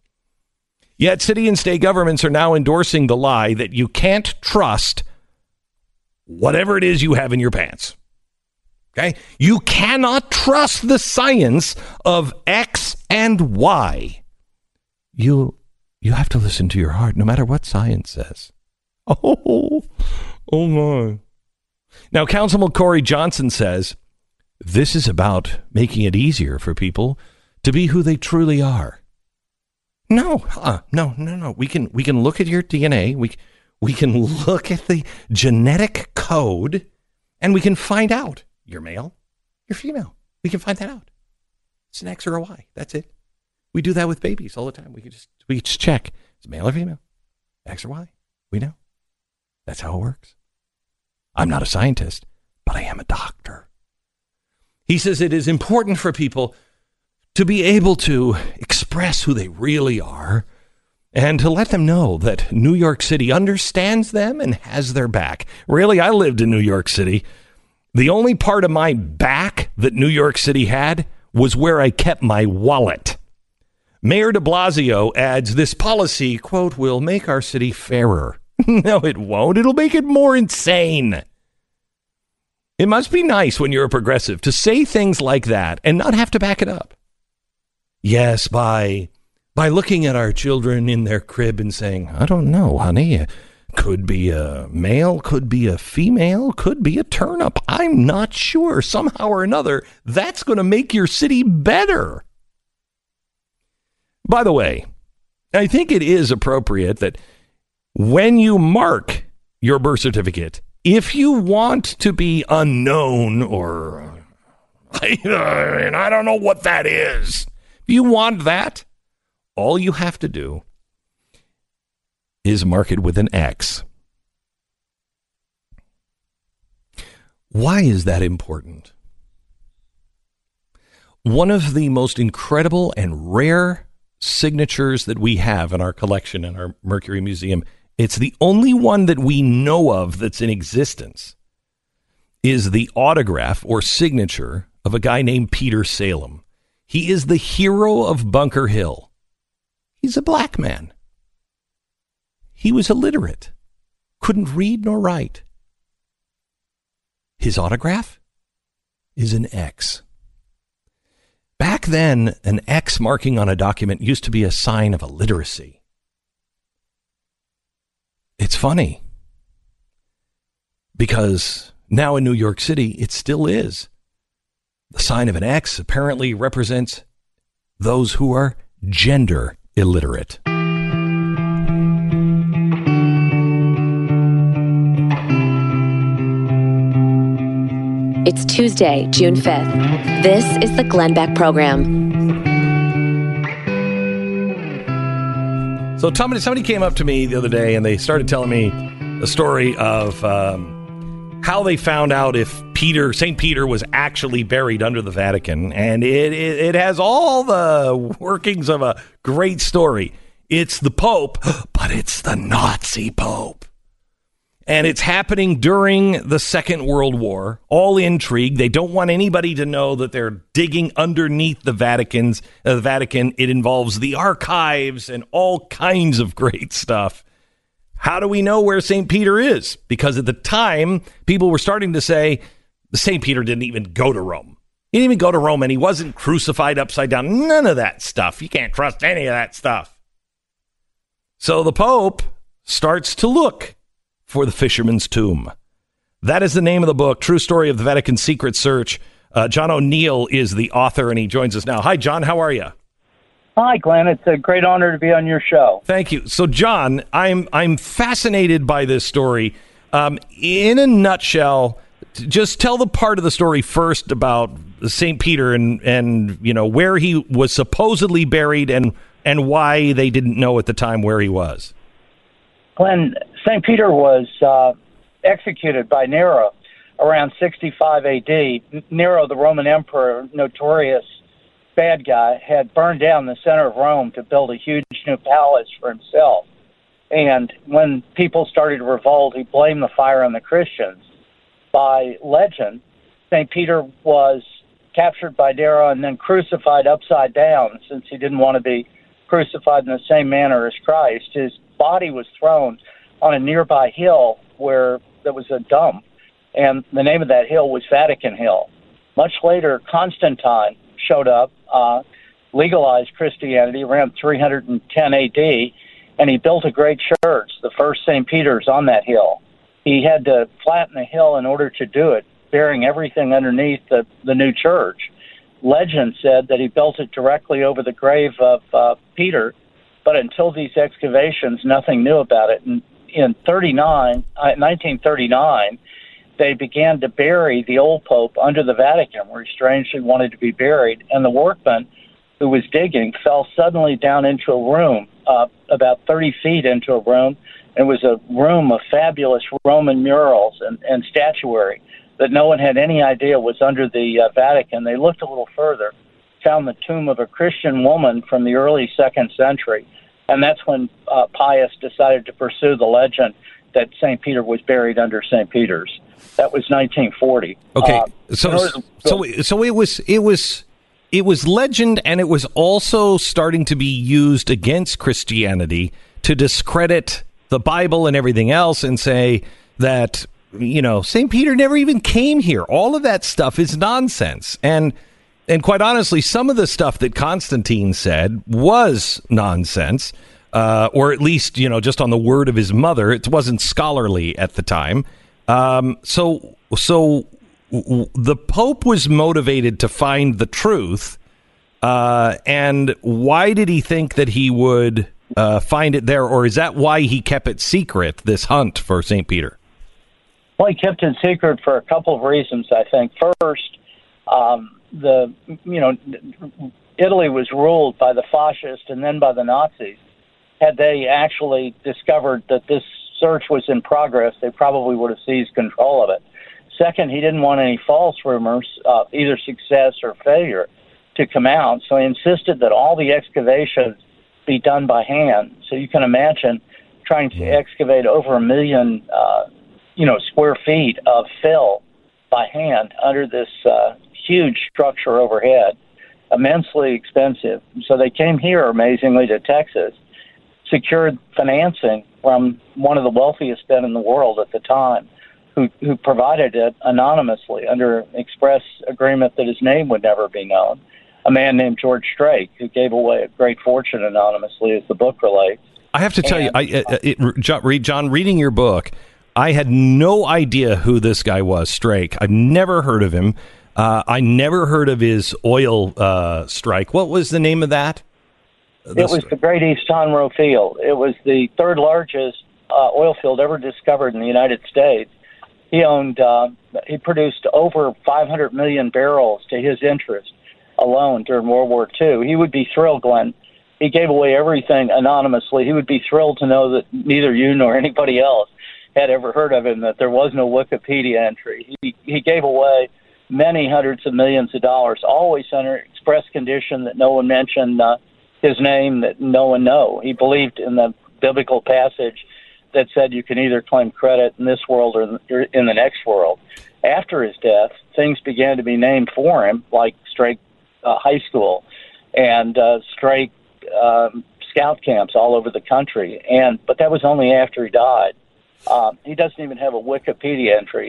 Yet city and state governments are now endorsing the lie that you can't trust whatever it is you have in your pants. Okay? You cannot trust the science of X and Y. You have to listen to your heart, no matter what science says. Oh my. Now, Councilman Corey Johnson says this is about making it easier for people to be who they truly are. No. We can look at your DNA. We can look at the genetic code, and we can find out you're male, you're female. We can find that out. It's an X or a Y. That's it. We do that with babies all the time. We just check. It's male or female, X or Y. We know. That's how it works. I'm not a scientist, but I am a doctor. He says it is important for people to be able to express who they really are and to let them know that New York City understands them and has their back. Really, I lived in New York City. The only part of my back that New York City had was where I kept my wallet. Mayor de Blasio adds, this policy, quote, will make our city fairer. No, it won't. It'll make it more insane. It must be nice when you're a progressive to say things like that and not have to back it up. Yes, by looking at our children in their crib and saying, I don't know, honey, could be a male, could be a female, could be a turnip. I'm not sure. Somehow or another, that's going to make your city better. By the way, I think it is appropriate that when you mark your birth certificate, if you want to be unknown or I don't know what that is, if you want that, all you have to do is mark it with an X. Why is that important? One of the most incredible and rare signatures that we have in our collection in our Mercury Museum, it's the only one that we know of that's in existence, is the autograph or signature of a guy named Peter Salem. He is the hero of Bunker Hill. He's a black man. He was illiterate, couldn't read nor write. His autograph is an X. Back then, an X marking on a document used to be a sign of illiteracy. It's funny because now in New York City, it still is. The sign of an X apparently represents those who are gender illiterate. It's Tuesday, June 5th. This is the Glenn Beck Program. So somebody came up to me the other day and they started telling me the story of how they found out if St. Peter was actually buried under the Vatican. And it has all the workings of a great story. It's the Pope, but it's the Nazi Pope. And it's happening during the Second World War. All intrigue. They don't want anybody to know that they're digging underneath the Vatican. It involves the archives and all kinds of great stuff. How do we know where St. Peter is? Because at the time, people were starting to say, St. Peter didn't even go to Rome. He didn't even go to Rome, and he wasn't crucified upside down. None of that stuff. You can't trust any of that stuff. So the Pope starts to look for the fisherman's tomb. That is the name of the book, True Story of the Vatican Secret Search. John O'Neill is the author, and he joins us now. Hi, John. How are you? Hi, Glenn. It's a great honor to be on your show. Thank you. So, John, I'm fascinated by this story. In a nutshell, just tell the part of the story first about St. Peter and you know where he was supposedly buried and why they didn't know at the time where he was. Glenn, St. Peter was executed by Nero around 65 A.D. Nero, the Roman emperor, notorious bad guy, had burned down the center of Rome to build a huge new palace for himself. And when people started to revolt, he blamed the fire on the Christians. By legend, St. Peter was captured by Nero and then crucified upside down, since he didn't want to be crucified in the same manner as Christ. His body was thrown on a nearby hill where there was a dump, and the name of that hill was Vatican Hill. Much later, Constantine showed up, legalized Christianity around 310 AD, and he built a great church, the first St. Peter's on that hill. He had to flatten the hill in order to do it, bearing everything underneath the new church. Legend said that he built it directly over the grave of Peter, but until these excavations, nothing knew about it. And in 1939, they began to bury the old pope under the Vatican, where he strangely wanted to be buried. And the workman who was digging fell suddenly down into a room, about 30 feet into a room. It was a room of fabulous Roman murals and statuary that no one had any idea was under the Vatican. They looked a little further, found the tomb of a Christian woman from the early 2nd century. And that's when Pius decided to pursue the legend that St. Peter was buried under St. Peter's. That was 1940. Okay, so it was legend, and it was also starting to be used against Christianity to discredit the Bible and everything else, and say that, you know, St. Peter never even came here. All of that stuff is nonsense. And quite honestly, some of the stuff that Constantine said was nonsense, or at least, you know, just on the word of his mother. It wasn't scholarly at the time. So the Pope was motivated to find the truth. And why did he think that he would find it there? Or is that why he kept it secret, this hunt for St. Peter? Well, he kept it secret for a couple of reasons, I think. First, Italy was ruled by the fascists and then by the Nazis. Had they actually discovered that this search was in progress, they probably would have seized control of it. Second, he didn't want any false rumors of either success or failure to come out, so he insisted that all the excavations be done by hand. So you can imagine trying to excavate over 1 million square feet of fill by hand under this huge structure overhead, immensely expensive. So they came here, amazingly, to Texas, secured financing from one of the wealthiest men in the world at the time, who provided it anonymously under an express agreement that his name would never be known, a man named George Strake, who gave away a great fortune anonymously, as the book relates. I have to tell you, John, reading your book, I had no idea who this guy was, Strake. I've never heard of him. I never heard of his oil strike. What was the name of that? It was the Great East Conroe Field. It was the third largest oil field ever discovered in the United States. He produced over 500 million barrels to his interest alone during World War II. He would be thrilled, Glenn. He gave away everything anonymously. He would be thrilled to know that neither you nor anybody else had ever heard of him, that there was no Wikipedia entry. He gave away many hundreds of millions of dollars, always under express condition that no one mentioned his name, that no one know. He believed in the biblical passage that said you can either claim credit in this world or in the next world. After his death, things began to be named for him, like Strake High School and Strake scout camps all over the country. But that was only after he died. He doesn't even have a Wikipedia entry.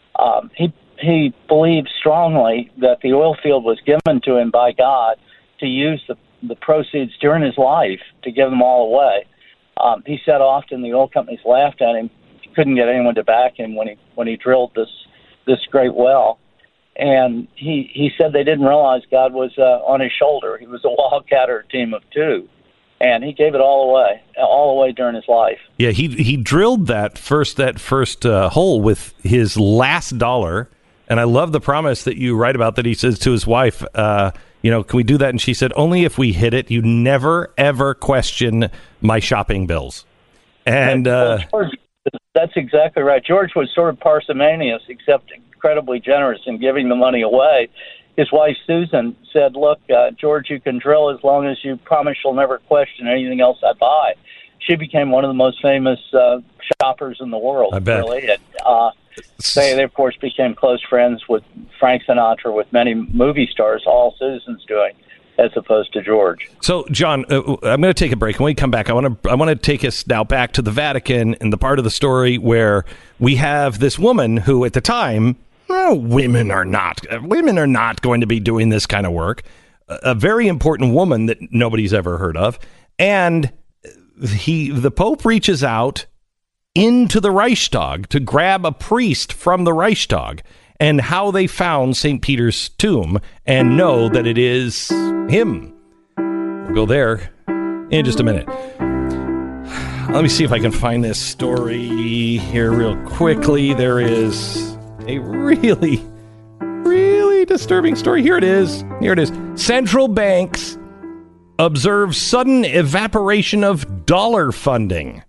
He believed strongly that the oil field was given to him by God to use the proceeds during his life to give them all away. He said often the oil companies laughed at him. He couldn't get anyone to back him when he drilled this great well. And he said they didn't realize God was on his shoulder. He was a wildcatter team of two. And he gave it all away during his life. Yeah, he drilled that first hole with his last dollar. And I love the promise that you write about, that he says to his wife, can we do that? And she said, only if we hit it. You never, ever question my shopping bills. And George, that's exactly right. George was sort of parsimonious, except incredibly generous in giving the money away. his wife, Susan, said, look, George, you can drill as long as you promise you'll never question anything else I buy. She became one of the most famous shoppers in the world. I bet. Really. They, of course, became close friends with Frank Sinatra, with many movie stars, all Susan's doing, as opposed to George. So, John, I'm going to take a break. When we come back, I want to take us now back to the Vatican and the part of the story where we have this woman who, at the time, women are not going to be doing this kind of work. A very important woman that nobody's ever heard of, and the Pope reaches out into the Reichstag to grab a priest from the Reichstag, and how they found St. Peter's tomb and know that it is him. We'll go there in just a minute. Let me see if I can find this story here real quickly. There is a really, really disturbing story. Here it is. Central banks observe sudden evaporation of dollar funding.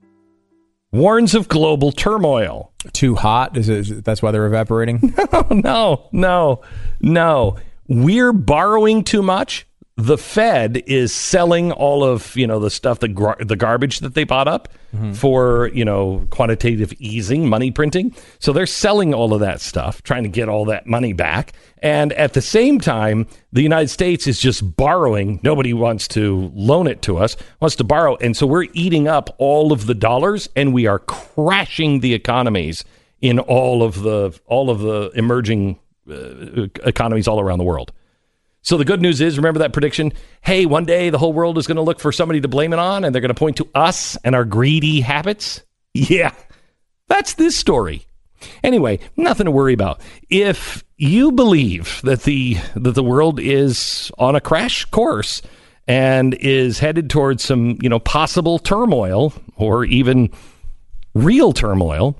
Warns of global turmoil. Too hot? That's why they're evaporating? No. We're borrowing too much. The Fed is selling all of, the stuff, the garbage that they bought up for, quantitative easing, money printing. So they're selling all of that stuff, trying to get all that money back. And at the same time, the United States is just borrowing. Nobody wants to loan it to us, wants to borrow. And so we're eating up all of the dollars, and we are crashing the economies in all of the emerging economies all around the world. So the good news is, remember that prediction? Hey, one day the whole world is going to look for somebody to blame it on, and they're going to point to us and our greedy habits. Yeah, that's this story. Anyway, nothing to worry about. If you believe that the world is on a crash course and is headed towards some, possible turmoil or even real turmoil,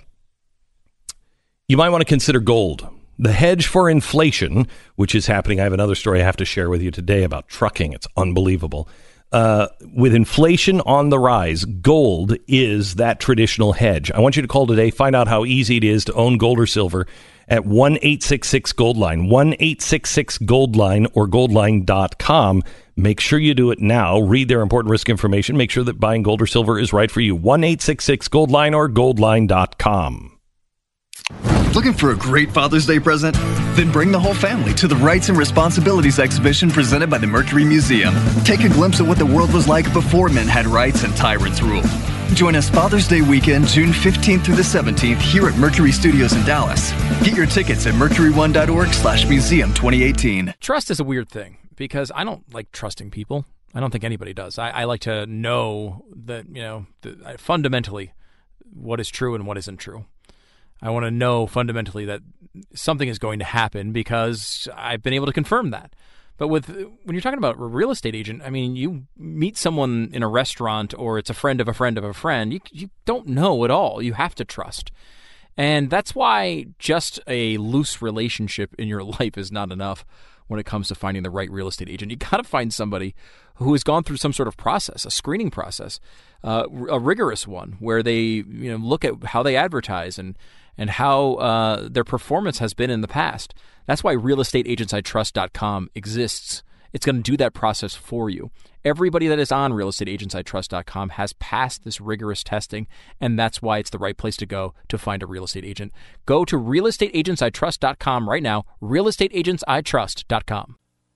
you might want to consider gold. The hedge for inflation, which is happening. I have another story I have to share with you today about trucking. It's unbelievable. With inflation on the rise, gold is that traditional hedge. I want you to call today, find out how easy it is to own gold or silver at 1-866-GOLD-LINE, 1-866-GOLD-LINE or goldline.com. Make sure you do it now. Read their important risk information. Make sure that buying gold or silver is right for you. 1-866-GOLD-LINE or goldline.com. Looking for a great Father's Day present? Then bring the whole family to the Rights and Responsibilities exhibition presented by the Mercury Museum. Take a glimpse of what the world was like before men had rights and tyrants ruled. Join us Father's Day weekend, June 15th through the 17th here at Mercury Studios in Dallas. Get your tickets at mercury1.org/museum 2018. Trust is a weird thing because I don't like trusting people. I don't think anybody does. I like to know that, fundamentally what is true and what isn't true. I want to know fundamentally that something is going to happen because I've been able to confirm that. But when you're talking about a real estate agent, I mean, you meet someone in a restaurant or it's a friend of a friend of a friend. You don't know at all. You have to trust. And that's why just a loose relationship in your life is not enough when it comes to finding the right real estate agent. You got to find somebody who has gone through some sort of process, a screening process, a rigorous one where they look at how they advertise and how their performance has been in the past. That's why realestateagentsitrust.com exists. It's going to do that process for you. Everybody that is on realestateagentsitrust.com has passed this rigorous testing, and that's why it's the right place to go to find a real estate agent. Go to realestateagentsitrust.com right now, realestateagentsitrust.com.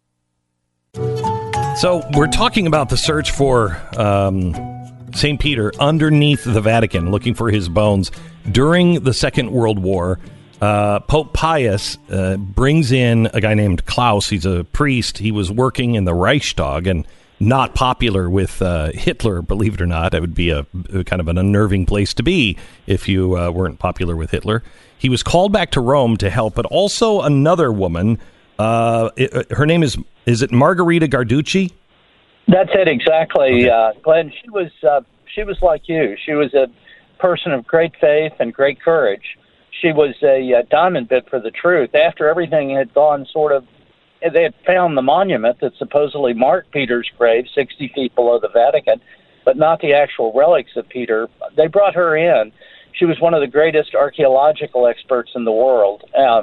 So we're talking about the search for St. Peter underneath the Vatican, looking for his bones. During the Second World War, Pope Pius brings in a guy named Klaus. He's a priest. He was working in the Reichstag and not popular with Hitler, believe it or not. It would be a kind of an unnerving place to be if you weren't popular with Hitler. He was called back to Rome to help, but also another woman. Her name is it Margherita Garducci? That's it, exactly. Okay. Glenn, she was like you. She was a person of great faith and great courage. She was a diamond bit for the truth. After everything had gone they had found the monument that supposedly marked Peter's grave 60 feet below the Vatican, but not the actual relics of Peter. They brought her in. She was one of the greatest archaeological experts in the world.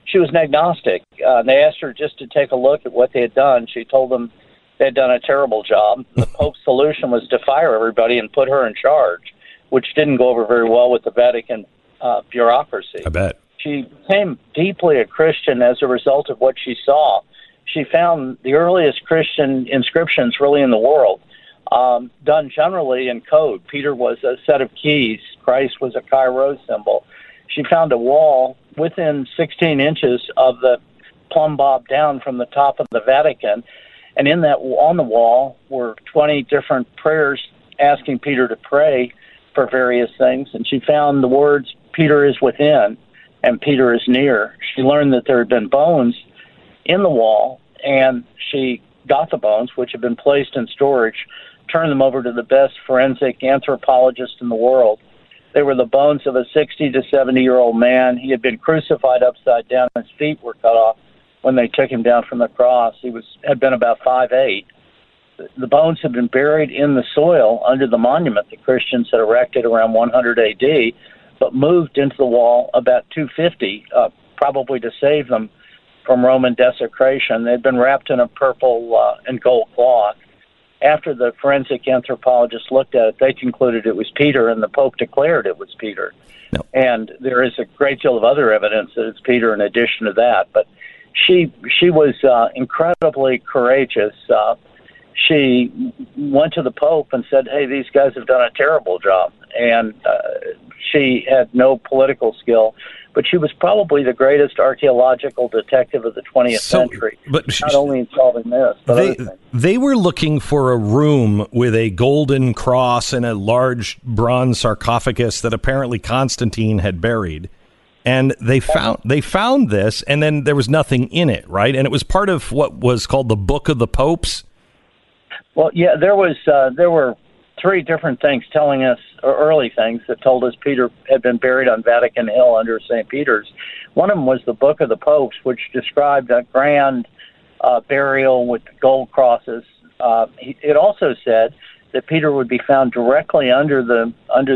she was an agnostic. They asked her just to take a look at what they had done. She told them they had done a terrible job. The Pope's solution was to fire everybody and put her in charge, which didn't go over very well with the Vatican bureaucracy. I bet. She became deeply a Christian as a result of what she saw. She found the earliest Christian inscriptions really in the world, done generally in code. Peter was a set of keys. Christ was a Chi-Rho symbol. She found a wall within 16 inches of the plumb bob down from the top of the Vatican, and in that, on the wall were 20 different prayers asking Peter to pray for various things, and she found the words, Peter is within, and Peter is near. She learned that there had been bones in the wall, and she got the bones, which had been placed in storage, turned them over to the best forensic anthropologist in the world. They were the bones of a 60 to 70-year-old man. He had been crucified upside down. His feet were cut off when they took him down from the cross. He had been about 5'8". The bones had been buried in the soil under the monument the Christians had erected around 100 A.D., but moved into the wall about 250, probably to save them from Roman desecration. They'd been wrapped in a purple and gold cloth. After the forensic anthropologists looked at it, they concluded it was Peter, and the Pope declared it was Peter. No. And there is a great deal of other evidence that it's Peter in addition to that. But she was incredibly courageous. She went to the Pope and said, hey, these guys have done a terrible job. And she had no political skill, but she was probably the greatest archaeological detective of the 20th century, but not only in solving this, but other things. They were looking for a room with a golden cross and a large bronze sarcophagus that apparently Constantine had buried. And they found this, and then there was nothing in it, right? And it was part of what was called the Book of the Popes. Well, yeah, there were three different things telling us, or early things that told us Peter had been buried on Vatican Hill under St. Peter's. One of them was the Book of the Popes, which described a grand burial with gold crosses. It also said that Peter would be found directly in the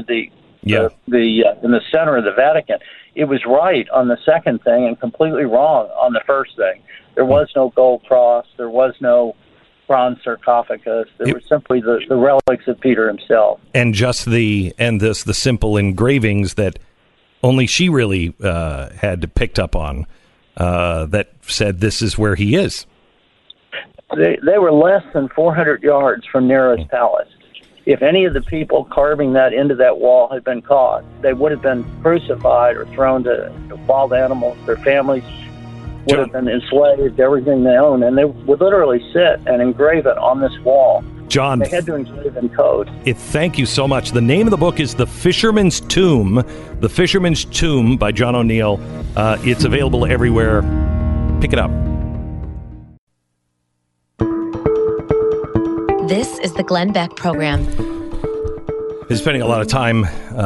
center of the Vatican. It was right on the second thing and completely wrong on the first thing. There was no gold cross. There was no bronze sarcophagus. There were simply the relics of Peter himself, and just the simple engravings that only she really had picked up on that said this is where he is. They were less than 400 yards from Nero's palace. If any of the people carving that into that wall had been caught, they would have been crucified or thrown to wild animals. Their families would have been enslaved, everything they owned, and they would literally sit and engrave it on this wall. John, they had to engrave in code. Thank you so much. The name of the book is The Fisherman's Tomb. The Fisherman's Tomb by John O'Neill. It's available everywhere. Pick it up. This is the Glenn Beck Program. Been spending a lot of time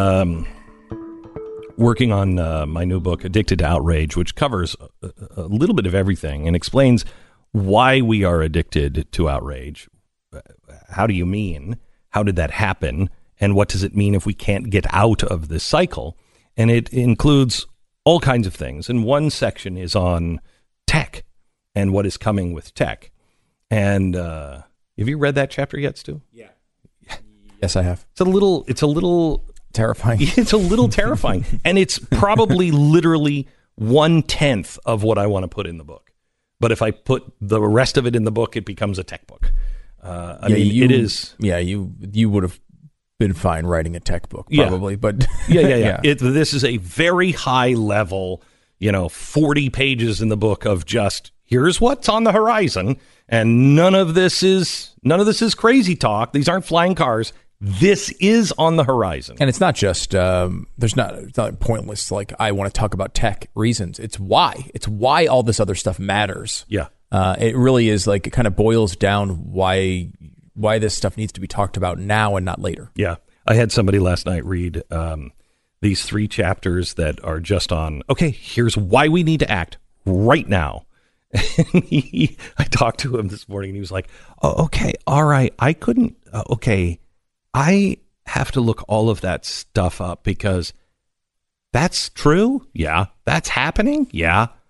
working on my new book, Addicted to Outrage, which covers a little bit of everything and explains why we are addicted to outrage. How do you mean? How did that happen? And what does it mean if we can't get out of this cycle? And it includes all kinds of things. And one section is on tech and what is coming with tech. And have you read that chapter yet, Stu? Yeah. Yes, I have. It's a little terrifying. It's a little terrifying. And it's probably literally 1/10 of what I want to put in the book. But if I put the rest of it in the book, it becomes a tech book. It is. Yeah, you would have been fine writing a tech book, probably. Yeah. But yeah. This is a very high level, 40 pages in the book of just here's what's on the horizon, and none of this is crazy talk. These aren't flying cars. This is on the horizon. And it's not just, it's not pointless, like, I want to talk about tech reasons. It's why all this other stuff matters. Yeah. It really is, like, it kind of boils down why this stuff needs to be talked about now and not later. Yeah. I had somebody last night read these 3 chapters that are just on, okay, here's why we need to act right now. And I talked to him this morning and he was like, oh, okay, all right, I couldn't, okay, I have to look all of that stuff up because that's true. Yeah. That's happening. Yeah.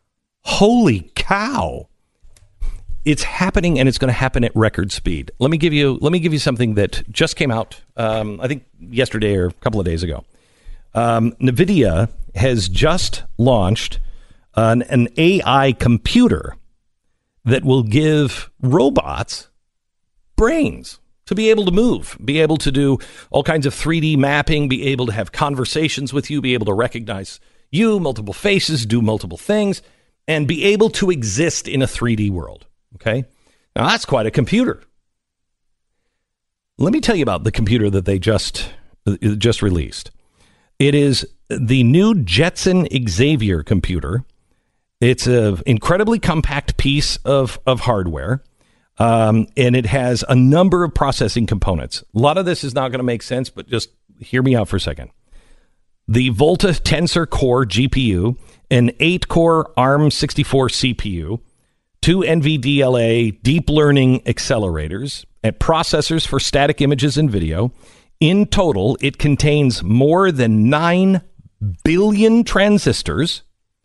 Holy cow. It's happening, and it's going to happen at record speed. Let me give you something that just came out, I think yesterday or a couple of days ago. NVIDIA has just launched an AI computer that will give robots brains to be able to move, be able to do all kinds of 3D mapping, be able to have conversations with you, be able to recognize you, multiple faces, do multiple things, and be able to exist in a 3D world. Okay? Now, that's quite a computer. Let me tell you about the computer that they just released. It is the new Jetson Xavier computer. It's an incredibly compact piece of hardware, and it has a number of processing components. A lot of this is not going to make sense, but just hear me out for a second. The Volta Tensor Core GPU, an 8-core ARM64 CPU, 2 NVDLA deep learning accelerators, and processors for static images and video. In total, it contains more than 9 billion transistors,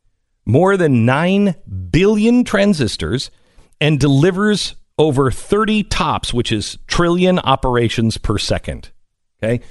and delivers over 30 TOPS, which is trillion operations per second. Okay?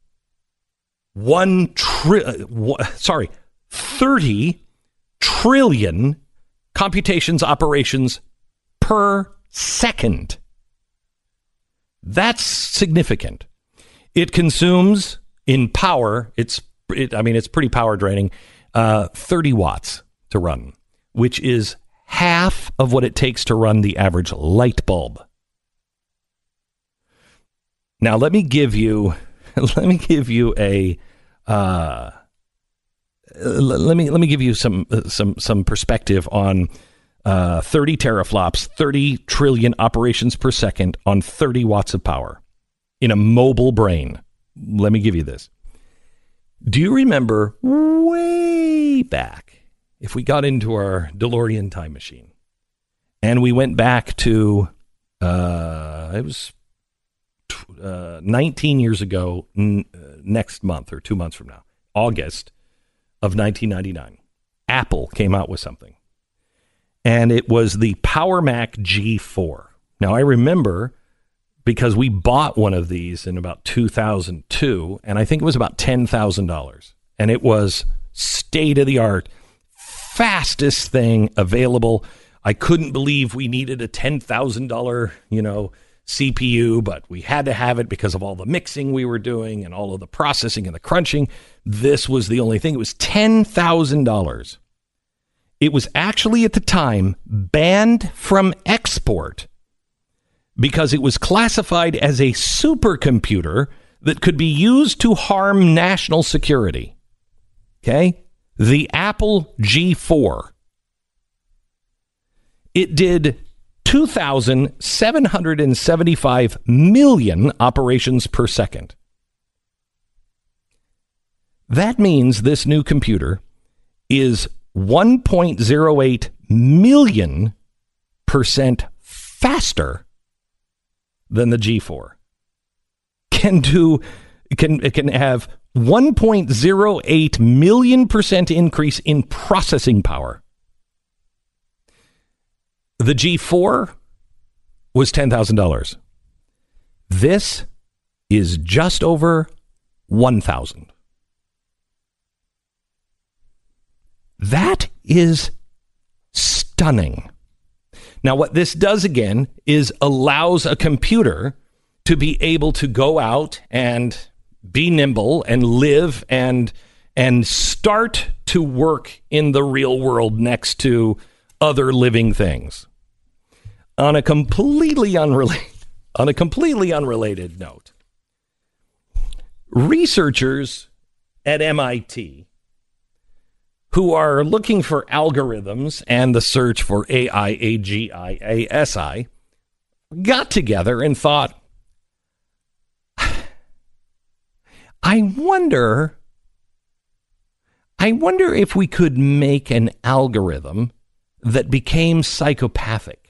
30 trillion computations operations per second. That's significant. It consumes in power, it's pretty power draining, 30 watts to run, which is half of what it takes to run the average light bulb. Now let me give you some perspective on 30 teraflops, 30 trillion operations per second on 30 watts of power in a mobile brain. Let me give you this. Do you remember way back, if we got into our DeLorean time machine and we went back to, it was 19 years ago, next month or 2 months from now, August of 1999, Apple came out with something. And it was the Power Mac G4. Now, I remember because we bought one of these in about 2002, and I think it was about $10,000. And it was state-of-the-art, fastest thing available. I couldn't believe we needed a $10,000, CPU, but we had to have it because of all the mixing we were doing and all of the processing and the crunching. This was the only thing. It was $10,000. It was actually at the time banned from export because it was classified as a supercomputer that could be used to harm national security. Okay? The Apple G4. It did 2,775 million operations per second. That means this new computer is 1.08 million % faster than the G4. It can have 1.08 million % increase in processing power. The G4 was $10,000. This is just over 1,000. That is stunning. Now, what this does again is allows a computer to be able to go out and be nimble and live and start to work in the real world next to other living things. On a completely unrelated note, researchers at MIT who are looking for algorithms and the search for AI, AGI, ASI, got together and thought, I wonder if we could make an algorithm that became psychopathic.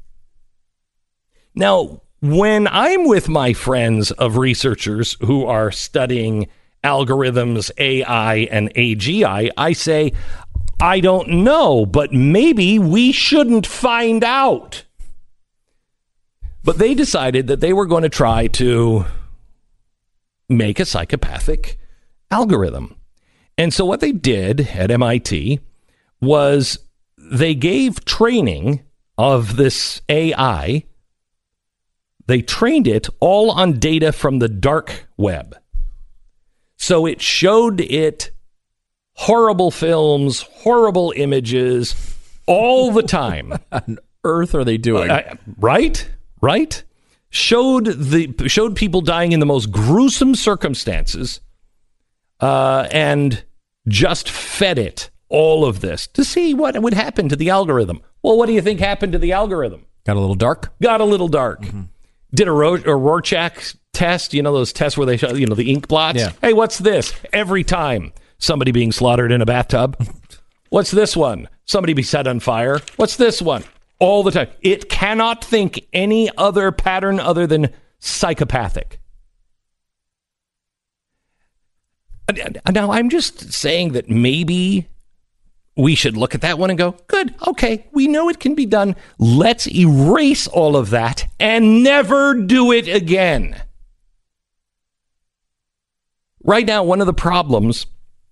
Now, when I'm with my friends of researchers who are studying algorithms, AI, and AGI, I say, I don't know, but maybe we shouldn't find out. But they decided that they were going to try to make a psychopathic algorithm. And so what they did at MIT was they gave training of this AI. They trained it all on data from the dark web. So it showed it horrible films, horrible images all the time. What on earth are they doing? Right? Showed people dying in the most gruesome circumstances, and just fed it all of this to see what would happen to the algorithm. Well, what do you think happened to the algorithm? Got a little dark? Got a little dark. Mm-hmm. Did a Rorschach test, those tests where they show, the ink blots? Yeah. Hey, what's this? Every time, somebody being slaughtered in a bathtub. What's this one? Somebody be set on fire. What's this one? All the time. It cannot think any other pattern other than psychopathic. Now, I'm just saying that maybe we should look at that one and go, good, okay, we know it can be done. Let's erase all of that and never do it again. Right now, one of the problems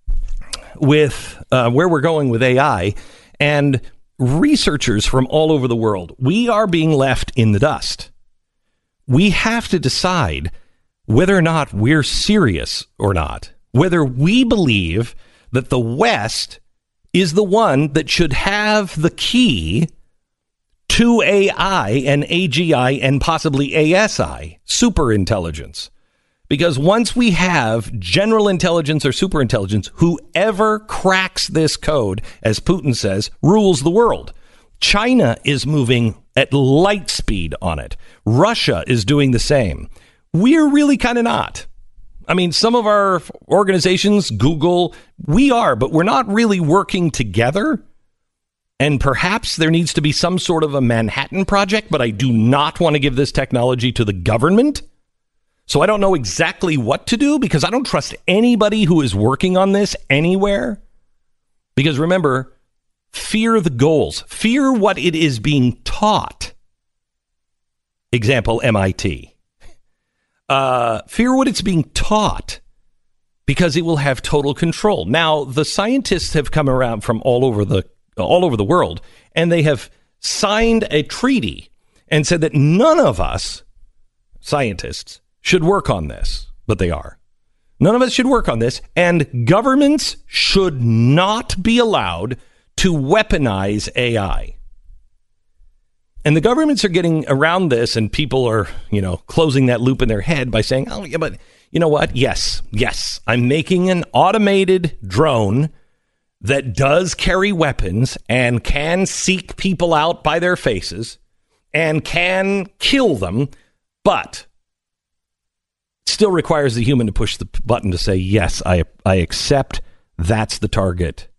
with where we're going with AI and researchers from all over the world, we are being left in the dust. We have to decide whether or not we're serious or not, whether we believe that the West is the one that should have the key to AI and AGI and possibly ASI, superintelligence. Because once we have general intelligence or superintelligence, whoever cracks this code, as Putin says, rules the world. China is moving at light speed on it. Russia is doing the same. We're really kind of not. I mean, some of our organizations, Google, we are, but we're not really working together. And perhaps there needs to be some sort of a Manhattan Project, but I do not want to give this technology to the government. So I don't know exactly what to do because I don't trust anybody who is working on this anywhere. Because remember, fear the goals. Fear what it is being taught. Example, MIT. Fear what it's being taught because it will have total control. Now, the scientists have come around from all over the world, and they have signed a treaty and said that none of us scientists should work on this, but they are. None of us should work on this, and governments should not be allowed to weaponize AI. And the governments are getting around this, and people are, closing that loop in their head by saying, oh, yeah, but you know what? Yes, I'm making an automated drone that does carry weapons and can seek people out by their faces and can kill them, but still requires the human to push the button to say, yes, I accept that's the target.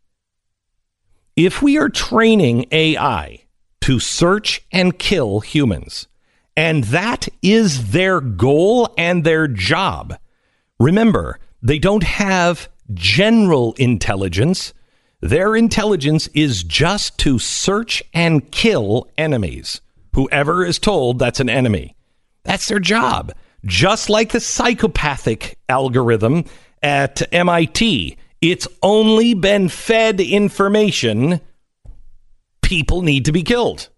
If we are training AI to search and kill humans, and that is their goal and their job, remember, they don't have general intelligence. Their intelligence is just to search and kill enemies. Whoever is told that's an enemy. That's their job. Just like the psychopathic algorithm at MIT, it's only been fed information. People need to be killed.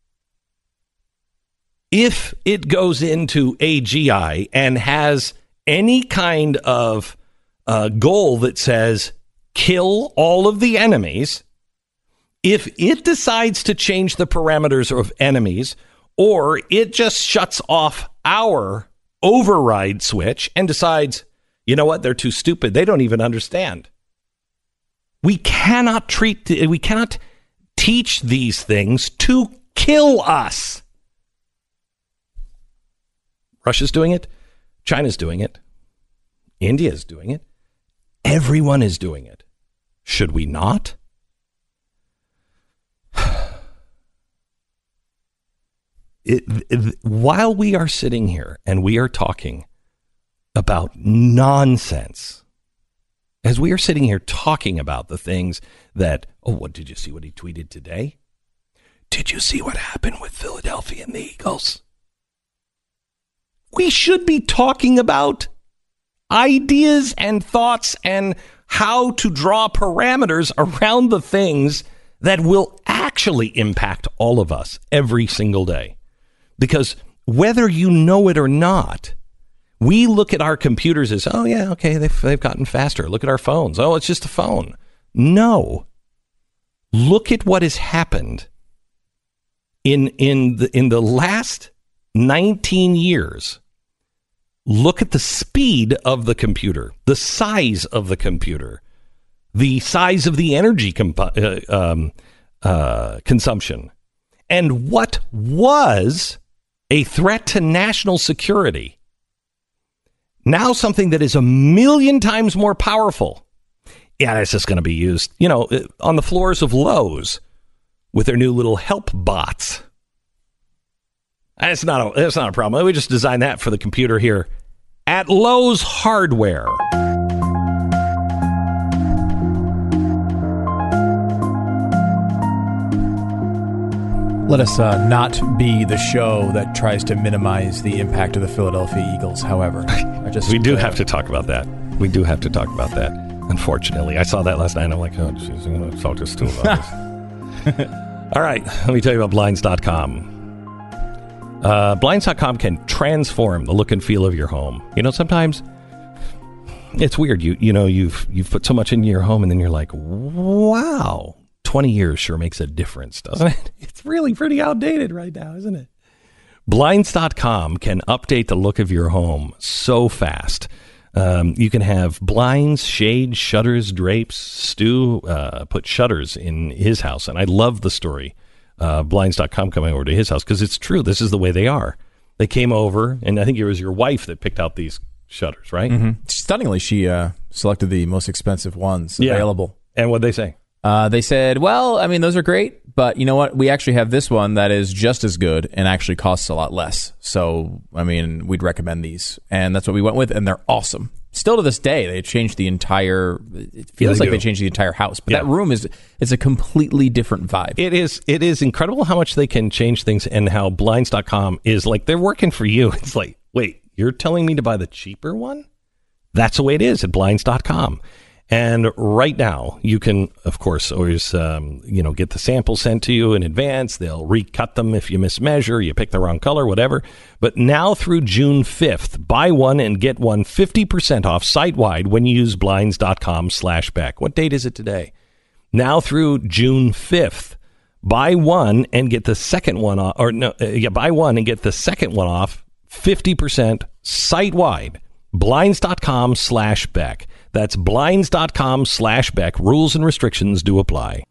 If it goes into AGI and has any kind of goal that says kill all of the enemies, if it decides to change the parameters of enemies, or it just shuts off our override switch and decides, you know what, they're too stupid, they don't even understand. We cannot teach these things to kill us. Russia's doing it. China's doing it. India's doing it. Everyone is doing it. Should we not? While we are sitting here and we are talking about nonsense, as we are sitting here talking about the things that, what did you see what he tweeted today? Did you see what happened with Philadelphia and the Eagles? We should be talking about ideas and thoughts and how to draw parameters around the things that will actually impact all of us every single day. Because whether you know it or not, we look at our computers as, oh, yeah, okay, they've gotten faster. Look at our phones. Oh, it's just a phone. No. Look at what has happened in the last 19 years. Look at the speed of the computer, the size of the computer, the size of the energy consumption, and what was a threat to national security. Now something that is 1,000,000 times more powerful. Yeah, that's just going to be used, on the floors of Lowe's with their new little help bots. That's not a problem. We just designed that for the computer here at Lowe's Hardware. Let us not be the show that tries to minimize the impact of the Philadelphia Eagles, however. We do have to talk about that. Unfortunately. I saw that last night and I'm like, oh, geez, I'm going to talk to Stu about this. All right, let me tell you about Blinds.com. Blinds.com can transform the look and feel of your home. Sometimes it's weird. You've put so much into your home and then you're like, wow, 20 years sure makes a difference, doesn't it? It's really pretty outdated right now, isn't it? Blinds.com can update the look of your home so fast. You can have blinds, shades, shutters, drapes. Stu put shutters in his house, and I love the story. Blinds.com coming over to his house, because it's true. This is the way they are. They came over, and I think it was your wife that picked out these shutters, right? Mm-hmm. Stunningly, she selected the most expensive ones available. And what'd they say? They said, well, I mean, those are great, but you know what? We actually have this one that is just as good and actually costs a lot less. So, I mean, we'd recommend these. And that's what we went with, and they're awesome. Still to this day, they changed the entire, it feels like they changed the entire house. But that room is a completely different vibe. It is incredible how much they can change things, and how Blinds.com is like, they're working for you. It's like, wait, you're telling me to buy the cheaper one? That's the way it is at Blinds.com. And right now, you can, of course, always, get the sample sent to you in advance. They'll recut them if you mismeasure, you pick the wrong color, whatever. But now through June 5th, buy one and get one 50% off site-wide when you use Blinds.com/Beck. What date is it today? Now through June 5th, buy one and get the second one off, buy one and get the second one off 50% site-wide. Blinds.com/Beck. That's Blinds.com/Beck. Rules and restrictions do apply.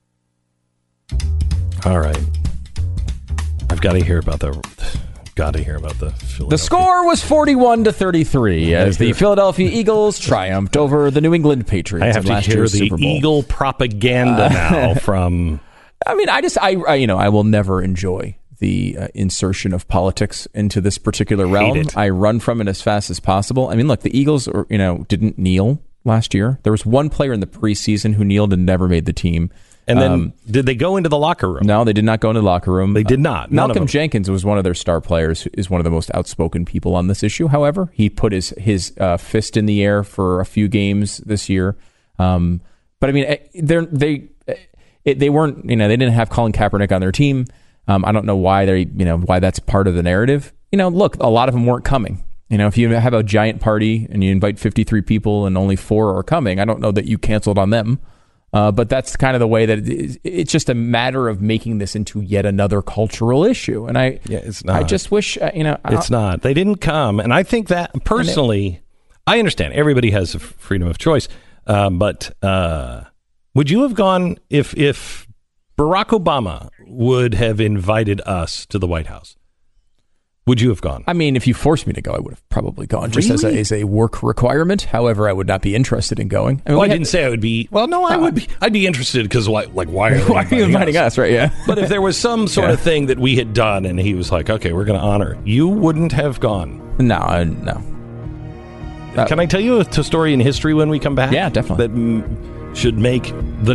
All right. I've got to hear about the Philadelphia. The score was 41-33 as the Philadelphia Eagles triumphed over the New England Patriots. I have to hear the Eagle propaganda now from... I mean, I will never enjoy the insertion of politics into this particular realm. I run from it as fast as possible. I mean, look, the Eagles didn't kneel last year. There was one player in the preseason who kneeled and never made the team. And then did they go into the locker room? No, they did not go into the locker room. They did not. Malcolm Jenkins was one of their star players, who is one of the most outspoken people on this issue. However, he put his fist in the air for a few games this year. But I mean, they weren't, they didn't have Colin Kaepernick on their team. I don't know why why that's part of the narrative. Look, a lot of them weren't coming. If you have a giant party and you invite 53 people and only 4 are coming, I don't know that you canceled on them. But that's kind of the way that it is. It's just a matter of making this into yet another cultural issue. And it's not. I just wish, it's not. They didn't come. And I think that personally, I understand everybody has a freedom of choice. But would you have gone if Barack Obama would have invited us to the White House? Would you have gone? I mean, if you forced me to go, I would have probably gone, just as a work requirement. However, I would not be interested in going. I didn't say I would be. Well, no, I would be. I'd be interested because why are you inviting us? Right? Yeah. But if there was some sort of thing that we had done, and he was like, "Okay, we're going to honor," you wouldn't have gone. No. Can I tell you a story in history when we come back? Yeah, definitely. That should make the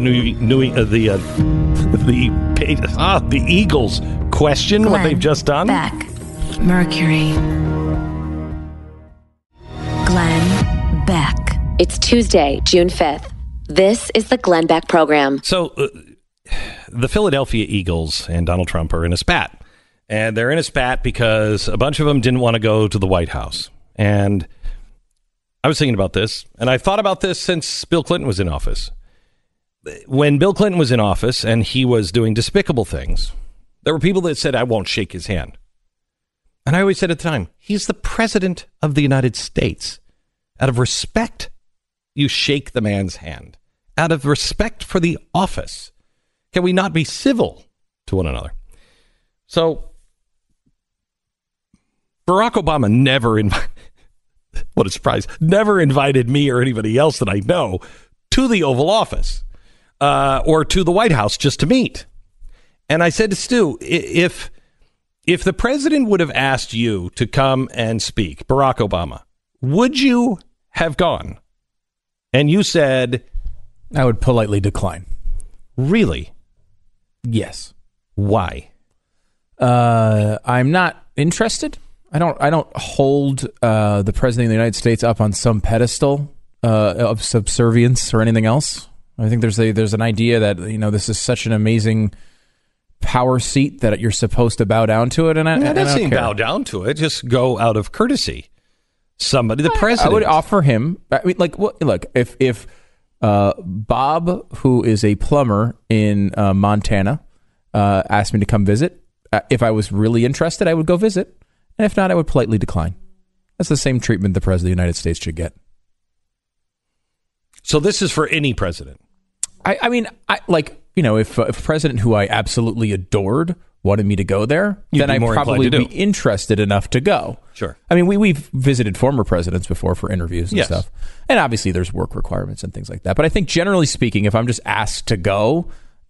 the Eagles question what they've just done. Beck, Mercury. Glenn Beck. It's Tuesday, June 5th. This is the Glenn Beck Program. So, the Philadelphia Eagles and Donald Trump are in a spat. And they're in a spat because a bunch of them didn't want to go to the White House. And I was thinking about this, and I've thought about this since Bill Clinton was in office. When Bill Clinton was in office and he was doing despicable things, there were people that said, I won't shake his hand. And I always said at the time, he's the president of the United States. Out of respect, you shake the man's hand. Out of respect for the office, can we not be civil to one another? So, Barack Obama what a surprise, never invited me or anybody else that I know to the Oval Office or to the White House just to meet. And I said to Stu, if the president would have asked you to come and speak, Barack Obama, would you have gone? And you said... I would politely decline. Really? Yes. Why? I'm not interested. I don't hold the president of the United States up on some pedestal of subservience or anything else. I think there's an idea that this is such an amazing power seat that you're supposed to bow down to it, and I don't saying care. Bow down to it. Just go out of courtesy. Somebody, the president. I would offer him. I mean, look, if Bob, who is a plumber in Montana, asked me to come visit, if I was really interested, I would go visit. And if not, I would politely decline. That's the same treatment the president of the United States should get. So this is for any president. I mean, if a president who I absolutely adored wanted me to go there, then I'd probably be interested enough to go. Sure. I mean, we've visited former presidents before for interviews and Yes. stuff. And obviously there's work requirements and things like that. But I think generally speaking, if I'm just asked to go,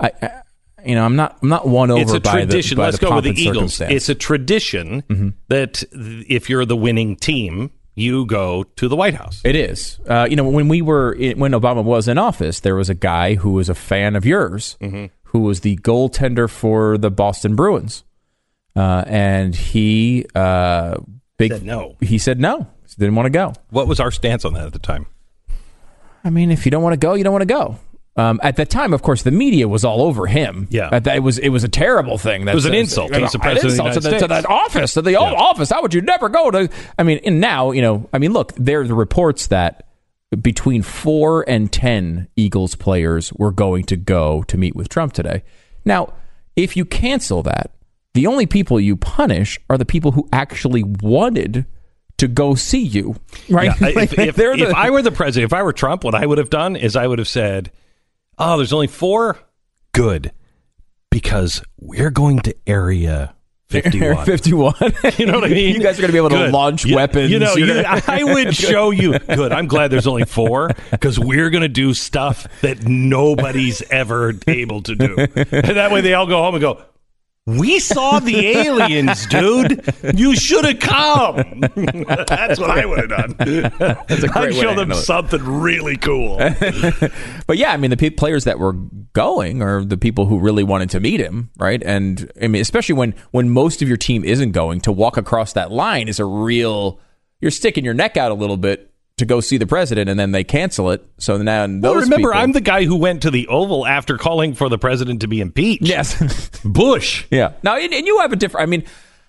I'm not won over by the tradition. Let's go with the Eagles. Circumstance. It's a tradition that if you're the winning team, you go to the White House. It is. When Obama was in office, there was a guy who was a fan of yours, who was the goaltender for the Boston Bruins, and he said no. He said no. He didn't want to go. What was our stance on that at the time? I mean, if you don't want to go, you don't want to go. At that time, of course, the media was all over him. Yeah, it was a terrible thing. It was an insult. He was the president of the United States. To that office, to the old office. How would you never go to? I mean, and now, look, there are the reports that between 4 and 10 Eagles players were going to go to meet with Trump today. Now, if you cancel that, the only people you punish are the people who actually wanted to go see you, right? Yeah, if I were the president, if I were Trump, what I would have done is I would have said, oh, there's only 4? Good. Because we're going to Area 51. 51. You know what I mean? You guys are going to be able to launch weapons. I would show you. Good. I'm glad there's only 4 because we're going to do stuff that nobody's ever able to do. And that way they all go home and go, we saw the aliens, dude. You should have come. That's what I would have done. That's a great I'd show them something really cool. But yeah, I mean, the players that were going are the people who really wanted to meet him, right? And I mean, especially when most of your team isn't going, to walk across that line is you're sticking your neck out a little bit to go see the president, and then they cancel it. So now remember, I'm the guy who went to the Oval after calling for the president to be impeached. Yes. Bush. Yeah. Now, and you have a different, I mean,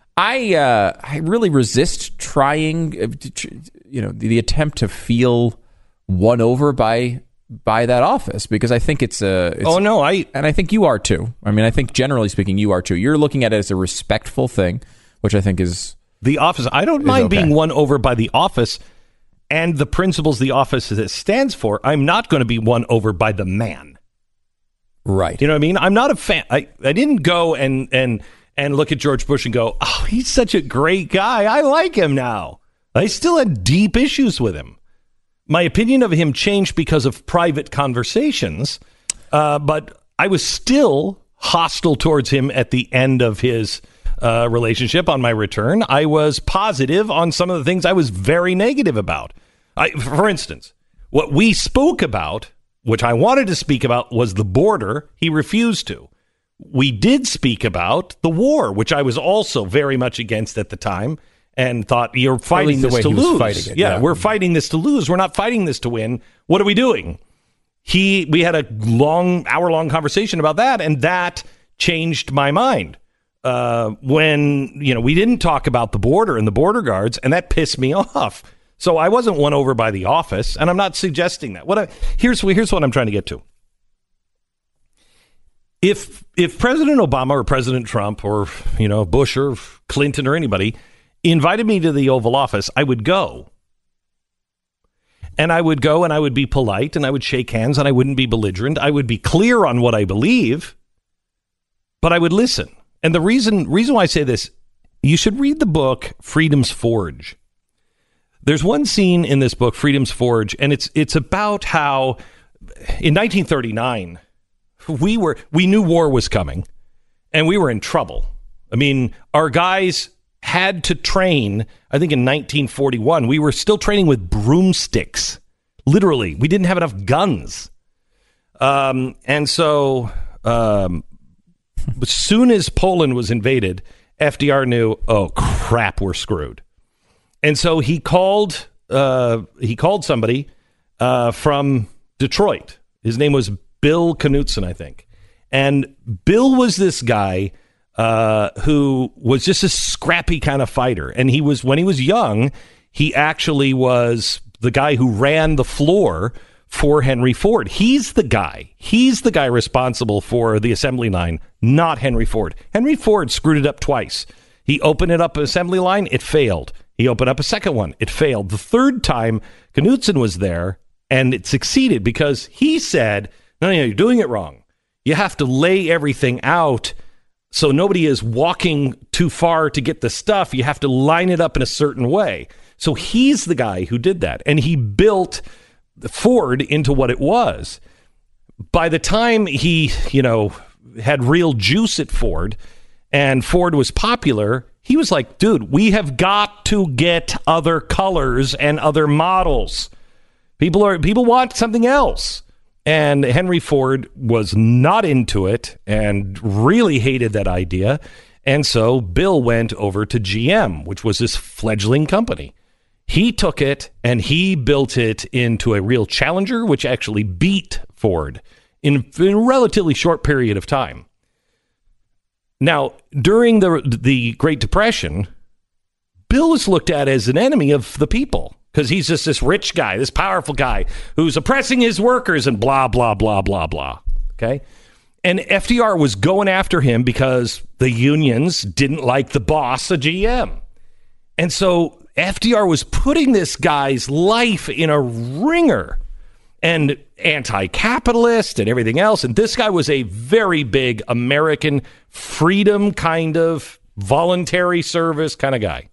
I really resist trying, the attempt to feel won over by that office, because I think it's and I think you are too. I mean, I think generally speaking, you are too. You're looking at it as a respectful thing, which I think is the office. I don't mind being won over by the office and the principles the office stands for. I'm not going to be won over by the man. Right. You know what I mean? I'm not a fan. I didn't go and look at George Bush and go, oh, he's such a great guy. I like him now. I still had deep issues with him. My opinion of him changed because of private conversations, but I was still hostile towards him at the end of his relationship. On my return, I was positive on some of the things I was very negative about. For instance, what we spoke about, which I wanted to speak about, was the border. He refused to. We did speak about the war, which I was also very much against at the time and thought, you're fighting this to lose. We're fighting this to lose. We're not fighting this to win. What are we doing? We had a hour-long conversation about that, and that changed my mind. When we didn't talk about the border and the border guards, and that pissed me off. So I wasn't won over by the office, and I'm not suggesting that. Here's what I'm trying to get to. If President Obama or President Trump or Bush or Clinton or anybody invited me to the Oval Office, I would go. And I would go and I would be polite and I would shake hands and I wouldn't be belligerent. I would be clear on what I believe, but I would listen. And the reason why I say this, you should read the book Freedom's Forge. There's one scene in this book, Freedom's Forge, and it's about how in 1939 we knew war was coming and we were in trouble. I mean, our guys had to train. I think in 1941 we were still training with broomsticks. Literally, we didn't have enough guns. And so as soon as Poland was invaded, FDR knew, oh crap, we're screwed. And so he called somebody from Detroit. His name was Bill Knutson, I think. And Bill was this guy who was just a scrappy kind of fighter. And when he was young, he actually was the guy who ran the floor for Henry Ford. He's the guy responsible for the assembly line, not Henry Ford. Henry Ford screwed it up twice. He opened it up an assembly line, it failed. He opened up a second one, it failed. The third time, Knutson was there, and it succeeded because he said, no, you're doing it wrong. You have to lay everything out so nobody is walking too far to get the stuff. You have to line it up in a certain way. So he's the guy who did that, and he built Ford into what it was. By the time he, had real juice at Ford and Ford was popular, he was like, dude, we have got to get other colors and other models. People want something else. And Henry Ford was not into it and really hated that idea. And so Bill went over to GM, which was this fledgling company. He took it and he built it into a real challenger, which actually beat Ford in a relatively short period of time. Now, during the Great Depression, Bill was looked at as an enemy of the people because he's just this rich guy, this powerful guy who's oppressing his workers and blah, blah, blah, blah, blah. Okay? And FDR was going after him because the unions didn't like the boss of GM. And so FDR was putting this guy's life in a ringer and anti-capitalist and everything else. And this guy was a very big American freedom kind of voluntary service kind of guy.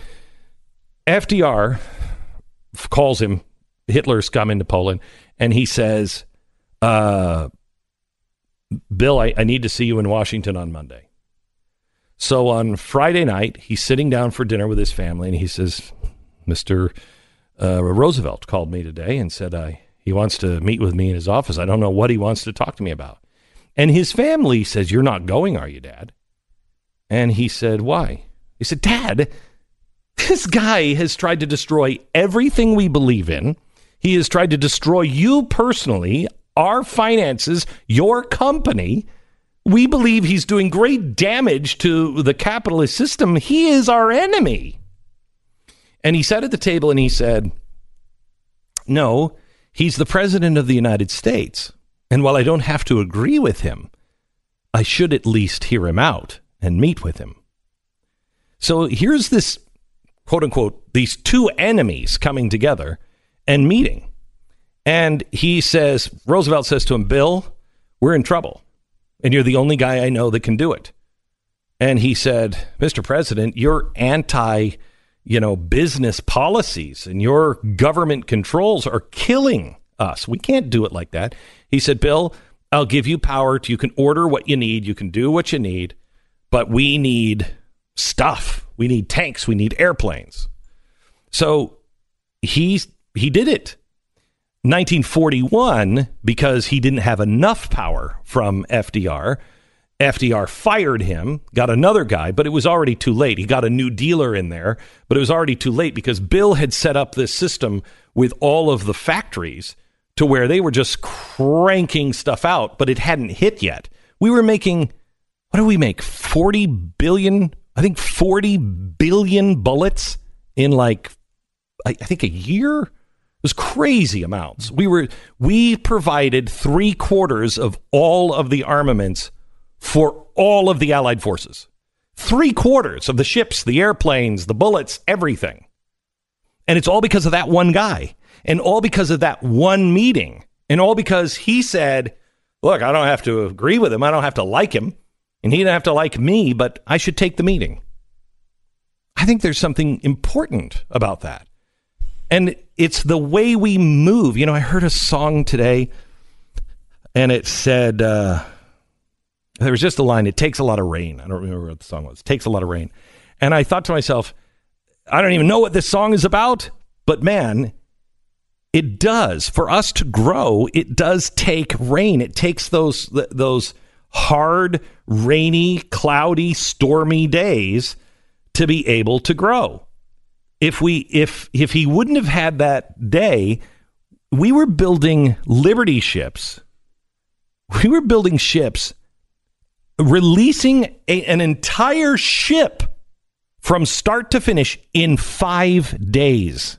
FDR calls him Hitler's come into Poland, and he says, Bill, I need to see you in Washington on Monday. So on Friday night, he's sitting down for dinner with his family, and he says, Mr. Roosevelt called me today and said he wants to meet with me in his office. I don't know what he wants to talk to me about. And his family says, you're not going, are you, Dad? And he said, why? He said, Dad, this guy has tried to destroy everything we believe in. He has tried to destroy you personally, our finances, your company. We believe he's doing great damage to the capitalist system. He is our enemy. And he sat at the table and he said, no, he's the president of the United States. And while I don't have to agree with him, I should at least hear him out and meet with him. So here's this, quote unquote, these two enemies coming together and meeting. And Roosevelt says to him, Bill, we're in trouble. And you're the only guy I know that can do it. And he said, Mr. President, your business policies and your government controls are killing us. We can't do it like that. He said, Bill, I'll give you power. You can order what you need. You can do what you need. But we need stuff. We need tanks. We need airplanes. So he he did it. 1941, because he didn't have enough power from FDR, FDR fired him, got another guy, but it was already too late. He got a new dealer in there, but it was already too late because Bill had set up this system with all of the factories to where they were just cranking stuff out, but it hadn't hit yet. We were making, what did we make? 40 billion bullets in like, I think a year? It was crazy amounts. We provided 3/4 of all of the armaments for all of the Allied forces. 3/4 of the ships, the airplanes, the bullets, everything. And it's all because of that one guy. And all because of that one meeting. And all because he said, look, I don't have to agree with him. I don't have to like him. And he didn't have to like me, but I should take the meeting. I think there's something important about that. And it's the way we move. You know, I heard a song today, and it said, there was just a line, it takes a lot of rain. I don't remember what the song was. It takes a lot of rain. And I thought to myself, I don't even know what this song is about, but man, it does. For us to grow, it does take rain. It takes those hard, rainy, cloudy, stormy days to be able to grow. If he wouldn't have had that day, we were building Liberty ships. We were building ships, releasing an entire ship from start to finish in 5 days.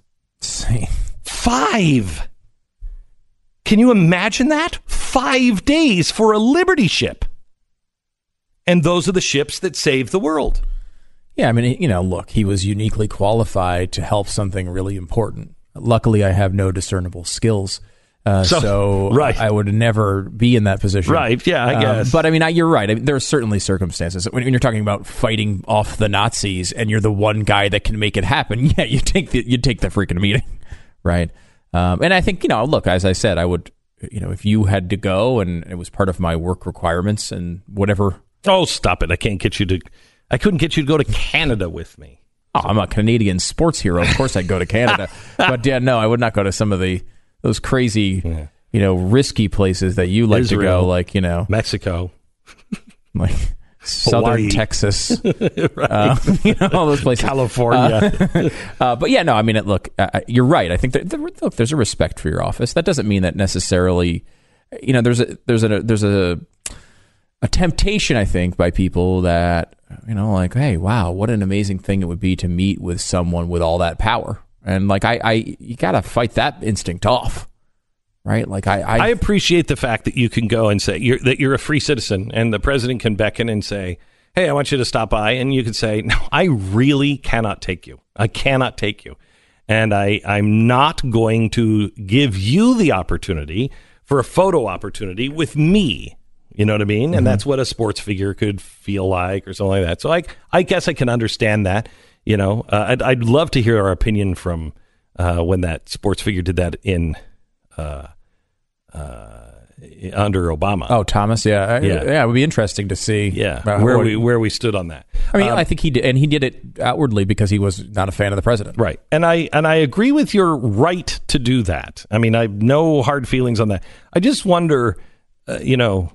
5. Can you imagine that? 5 days for a Liberty ship. And those are the ships that saved the world. Yeah, I mean, you know, look, he was uniquely qualified to help something really important. Luckily, I have no discernible skills, so right. I would never be in that position. Right, yeah, I guess. But, I mean, you're right. I mean, there are certainly circumstances. When you're talking about fighting off the Nazis and you're the one guy that can make it happen, yeah, you take the freaking meeting, right? And I think, you know, look, as I said, I would, you know, if you had to go and it was part of my work requirements and whatever. Oh, stop it. I couldn't get you to go to Canada with me. Oh, I'm a Canadian sports hero. Of course I'd go to Canada. But yeah, no, I would not go to some of those crazy, you know, risky places that you like Israel, to go, like, you know. Mexico. Like southern Hawaii. Texas. Right. You know, all those places. California. But yeah, no, I mean, look, you're right. I think look, there's a respect for your office. That doesn't mean that necessarily, you know, there's a temptation, I think, by people that, you know, like, hey, wow, what an amazing thing it would be to meet with someone with all that power. And like, you got to fight that instinct off, right? Like, I appreciate the fact that you can go and say that you're a free citizen and the president can beckon and say, hey, I want you to stop by. And you can say, no, I really cannot take you. I cannot take you. And I'm not going to give you the opportunity for a photo opportunity with me. You know what I mean? Mm-hmm. And that's what a sports figure could feel like or something like that. So I guess I can understand that. You know, I'd love to hear our opinion from when that sports figure did that in under Obama. Oh, Thomas, yeah. It would be interesting to see. Yeah, where we stood on that. I mean, I think he did, and he did it outwardly because he was not a fan of the president. Right, and I agree with your right to do that. I mean, I have no hard feelings on that. I just wonder, you know.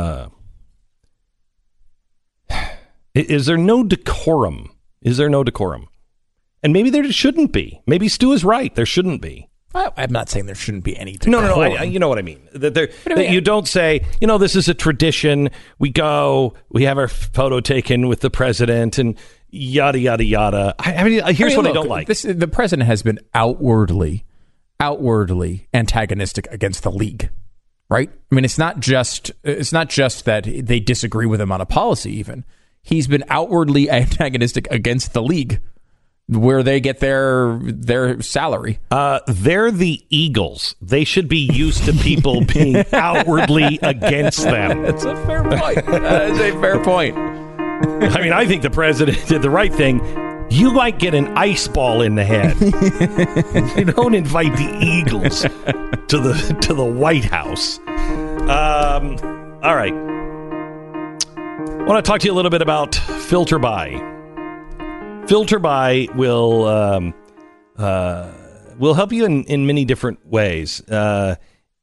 Is there no decorum? Is there no decorum? And maybe there shouldn't be. Maybe Stu is right. There shouldn't be. I'm not saying there shouldn't be any decorum. No. You know what I mean. That you don't say, you know, this is a tradition. We have our photo taken with the president and yada, yada, yada. I mean, here's what I don't like. The president has been outwardly antagonistic against the league. Right? I mean, it's not just that they disagree with him on a policy even. He's been outwardly antagonistic against the league where they get their salary. They're the Eagles. They should be used to people being outwardly against them. That's a fair point. That is a fair point. I mean, I think the president did the right thing. You might get an ice ball in the head. You don't invite the Eagles to the White House. All right. I want to talk to you a little bit about FilterBuy. FilterBuy will We'll help you in many different ways. It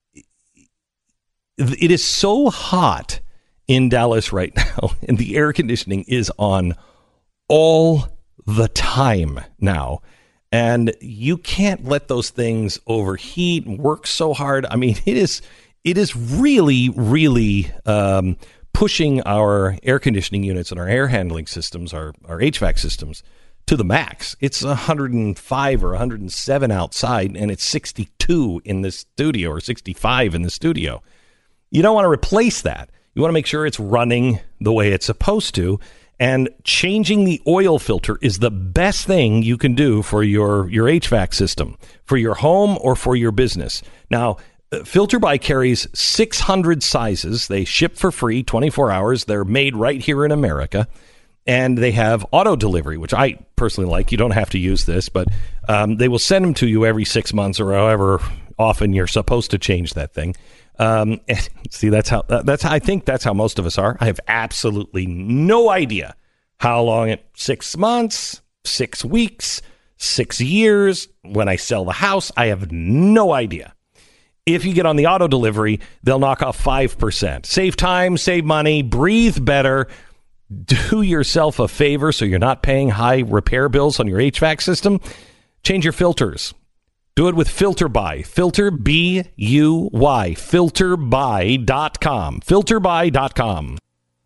is so hot in Dallas right now, and the air conditioning is on all the time now. And you can't let those things overheat and work so hard. I mean, it is really, really pushing our air conditioning units and our air handling systems, our HVAC systems, to the max. It's 105 or 107 outside, and it's 62 in the studio, or 65 in the studio. You don't want to replace that. You want to make sure it's running the way it's supposed to. And changing the oil filter is the best thing you can do for your HVAC system, for your home or for your business. Now, FilterBuy carries 600 sizes. They ship for free, 24 hours. They're made right here in America. And they have auto delivery, which I personally like. You don't have to use this, but they will send them to you every 6 months or however often you're supposed to change that thing. And see, I think that's how most of us are. I have absolutely no idea how long 6 months, 6 weeks, 6 years. When I sell the house, I have no idea. If you get on the auto delivery, they'll knock off 5%. Save time, save money, breathe better. Do yourself a favor so you're not paying high repair bills on your HVAC system. Change your filters. Do it with FilterBuy. Filter, B-U-Y. Filterbuy.com. Filterbuy.com.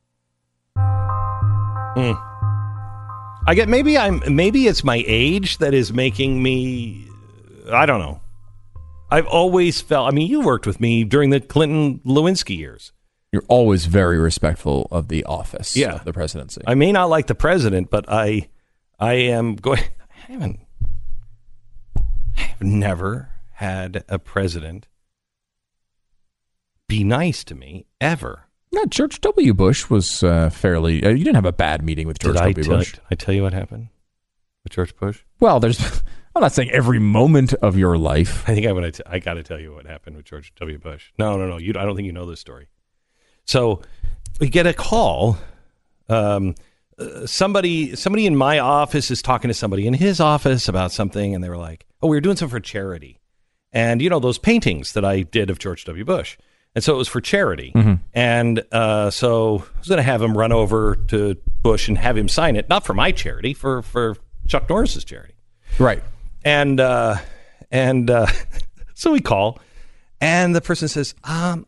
I get maybe it's my age that is making me, I don't know. I've always felt, I mean, you worked with me during the Clinton-Lewinsky years. You're always very respectful of the office of the presidency. I may not like the president, but I am going, I've never had a president be nice to me, ever. Yeah, George W. Bush was fairly... you didn't have a bad meeting with George W. Bush. Did I tell you what happened with George Bush? Well, I'm not saying every moment of your life. I think I got to tell you what happened with George W. Bush. No. I don't think you know this story. So we get a call. Somebody in my office is talking to somebody in his office about something, and they were like, "Oh, we were doing something for charity." And you know those paintings that I did of George W. Bush. And so it was for charity. Mm-hmm. And so I was going to have him run over to Bush and have him sign it, not for my charity, for Chuck Norris's charity. Right. And so we call, and the person says, I'm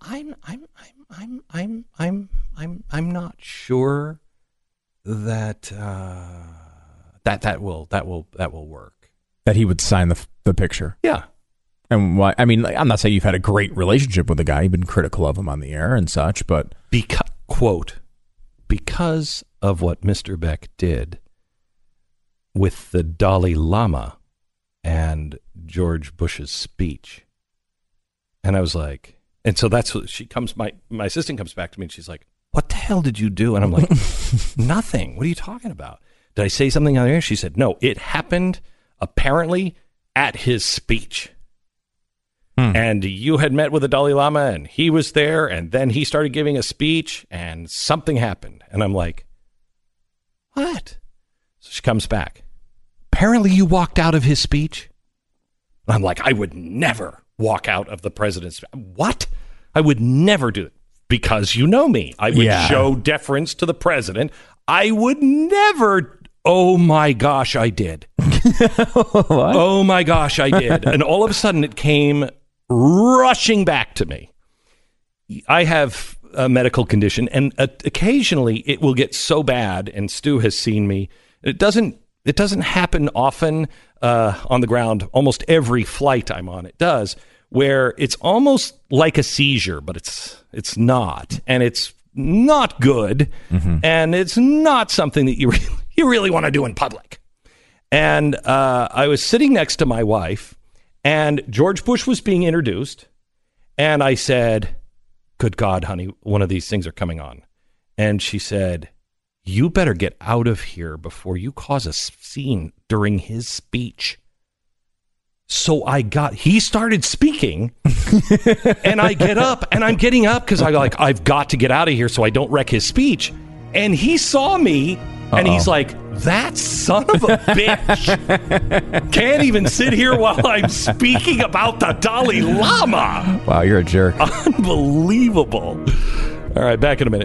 not sure that that will work. That he would sign the picture. Yeah. And why? I mean, I'm not saying you've had a great relationship with the guy. You've been critical of him on the air and such, but because of what Mr. Beck did with the Dalai Lama and George Bush's speech. And I was like, and so that's what my assistant comes back to me and she's like, "What the hell did you do?" And I'm like, "Nothing. What are you talking about? Did I say something on the air?" She said, "No, it happened apparently at his speech. And you had met with the Dalai Lama and he was there, and then he started giving a speech and something happened." And I'm like, "What?" So she comes back. "Apparently you walked out of his speech." And I'm like, "I would never walk out of the president's." "What?" "I would never do it." "Because you know me. I would show deference to the president. I would never." "Oh my gosh, I did." What? "Oh my gosh, I did." And all of a sudden it came rushing back to me. I have a medical condition, and occasionally it will get so bad, and Stu has seen me. It doesn't happen often on the ground. Almost every flight I'm on, it does, where it's almost like a seizure, but it's not, and it's not good, and it's not something that you really want to do in public. And I was sitting next to my wife, and George Bush was being introduced, and I said, "Good God, honey, one of these things are coming on." And she said, "You better get out of here before you cause a scene during his speech." So he started speaking, and I get up, and I'm getting up because I've got to get out of here so I don't wreck his speech. And he saw me, and he's like, That son of a bitch can't even sit here while I'm speaking about the Dalai Lama. Wow, you're a jerk. Unbelievable. All right, back in a minute.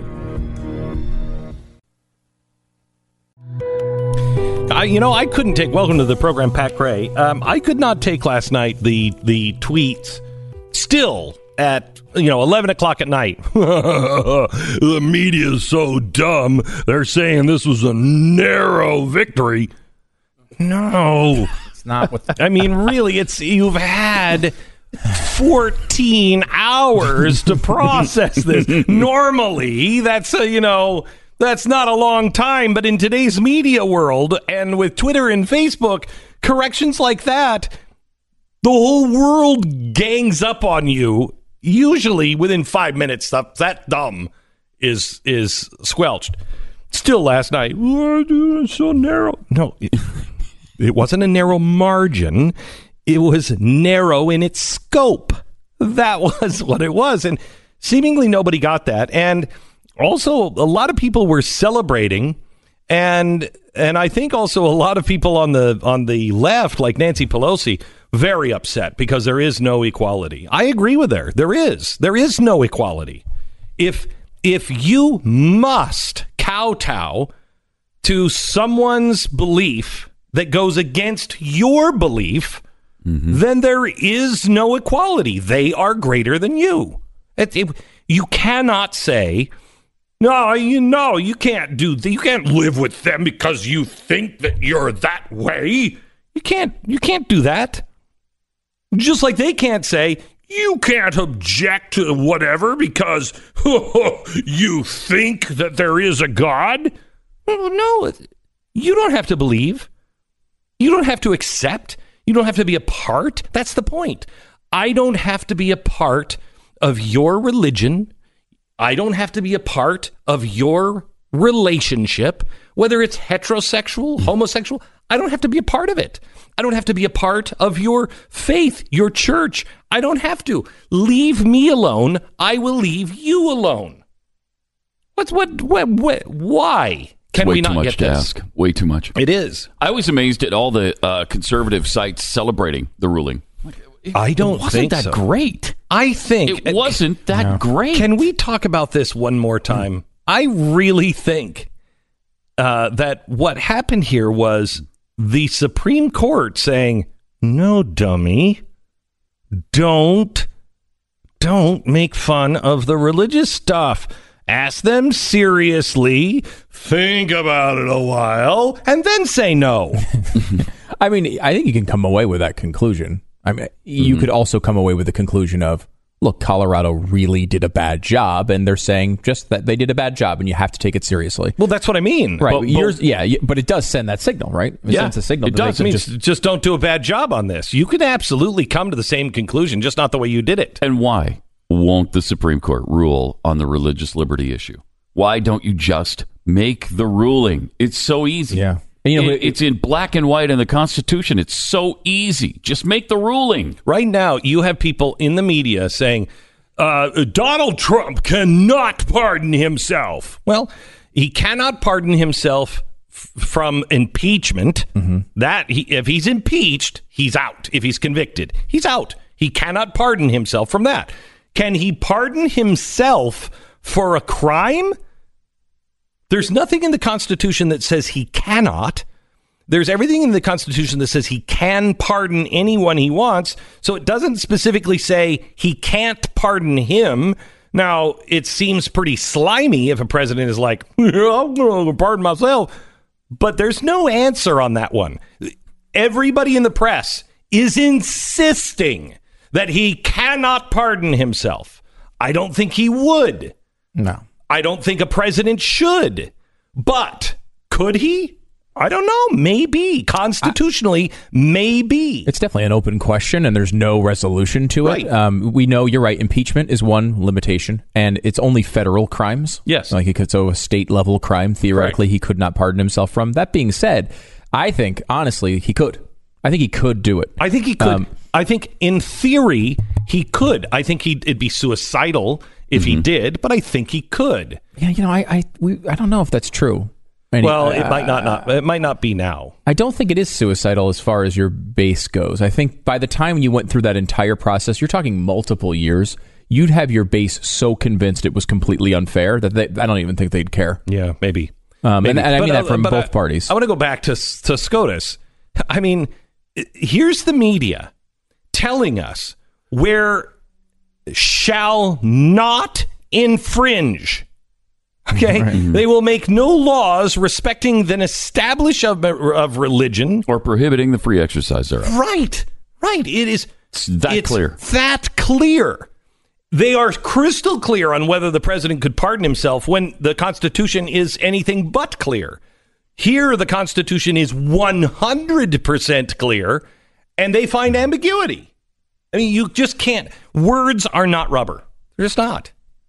I couldn't take, welcome to the program, Pat Gray. I could not take last night the tweets still at 11 o'clock at night. The media is so dumb. They're saying this was a narrow victory. No, It's not what I mean, really, you've had 14 hours to process this. Normally, that's not a long time, but in today's media world and with Twitter and Facebook, corrections like that, the whole world gangs up on you. Usually within 5 minutes, stuff that dumb is squelched. Still last night, it's so narrow. No, it wasn't a narrow margin. It was narrow in its scope. That was what it was. And seemingly nobody got that. And also, a lot of people were celebrating, and I think also a lot of people on the left, like Nancy Pelosi, very upset because there is no equality. I agree with her. There is no equality. If you must kowtow to someone's belief that goes against your belief, then there is no equality. They are greater than you. You cannot say, no, you can't do that. You can't live with them because you think that you're that way. You can't do that. Just like they can't say, you can't object to whatever because you think that there is a God. No, you don't have to believe. You don't have to accept. You don't have to be a part. That's the point. I don't have to be a part of your religion. I don't have to be a part of your relationship, whether it's heterosexual, homosexual. I don't have to be a part of it. I don't have to be a part of your faith, your church. I don't have to. Leave me alone. I will leave you alone. Why can we not get this? Way too much to ask. Way too much. It is. I was amazed at all the conservative sites celebrating the ruling. I don't think that so. Great. I think it wasn't that great. Can we talk about this one more time? I really think that what happened here was the Supreme Court saying, no, dummy, don't make fun of the religious stuff. Ask them seriously, think about it a while, and then say no. I mean, I think you can come away with that conclusion. I mean, you could also come away with the conclusion of, look, Colorado really did a bad job, and they're saying just that they did a bad job, and you have to take it seriously. Well, that's what I mean. Right. But it does send that signal, right? It sends a signal. It does. It means just don't do a bad job on this. You could absolutely come to the same conclusion, just not the way you did it. And why won't the Supreme Court rule on the religious liberty issue? Why don't you just make the ruling? It's so easy. Yeah. And, it's in black and white in the Constitution. It's so easy. Just make the ruling. Right now, you have people in the media saying, Donald Trump cannot pardon himself. Well, he cannot pardon himself from impeachment. If he's impeached, he's out. If he's convicted, he's out. He cannot pardon himself from that. Can he pardon himself for a crime? There's nothing in the Constitution that says he cannot. There's everything in the Constitution that says he can pardon anyone he wants. So it doesn't specifically say he can't pardon him. Now, it seems pretty slimy if a president is like, I'm going to pardon myself. But there's no answer on that one. Everybody in the press is insisting that he cannot pardon himself. I don't think he would. No. I don't think a president should. But could he? I don't know. Maybe. Constitutionally, maybe. It's definitely an open question, and there's no resolution to it. We know, you're right, impeachment is one limitation, and it's only federal crimes. Yes. Like a state-level crime, theoretically, he could not pardon himself from. That being said, I think, honestly, he could. I think he could do it. I think he could. I think, in theory, he could. I think it'd be suicidal if he did, but I think he could. Yeah, I don't know if that's true. Well, it might not be now. I don't think it is suicidal as far as your base goes. I think by the time you went through that entire process, you're talking multiple years, you'd have your base so convinced it was completely unfair that I don't even think they'd care. Yeah, maybe. And I mean that from both parties. I want to go back to SCOTUS. I mean, here's the media telling us where shall not infringe. Okay, right. They will make no laws respecting the establishment of religion or prohibiting the free exercise thereof. Right. It's clear. That clear. They are crystal clear on whether the president could pardon himself when the Constitution is anything but clear. Here, the Constitution is 100% clear, and they find ambiguity. I mean, you just can't. Words are not rubber. They're just not.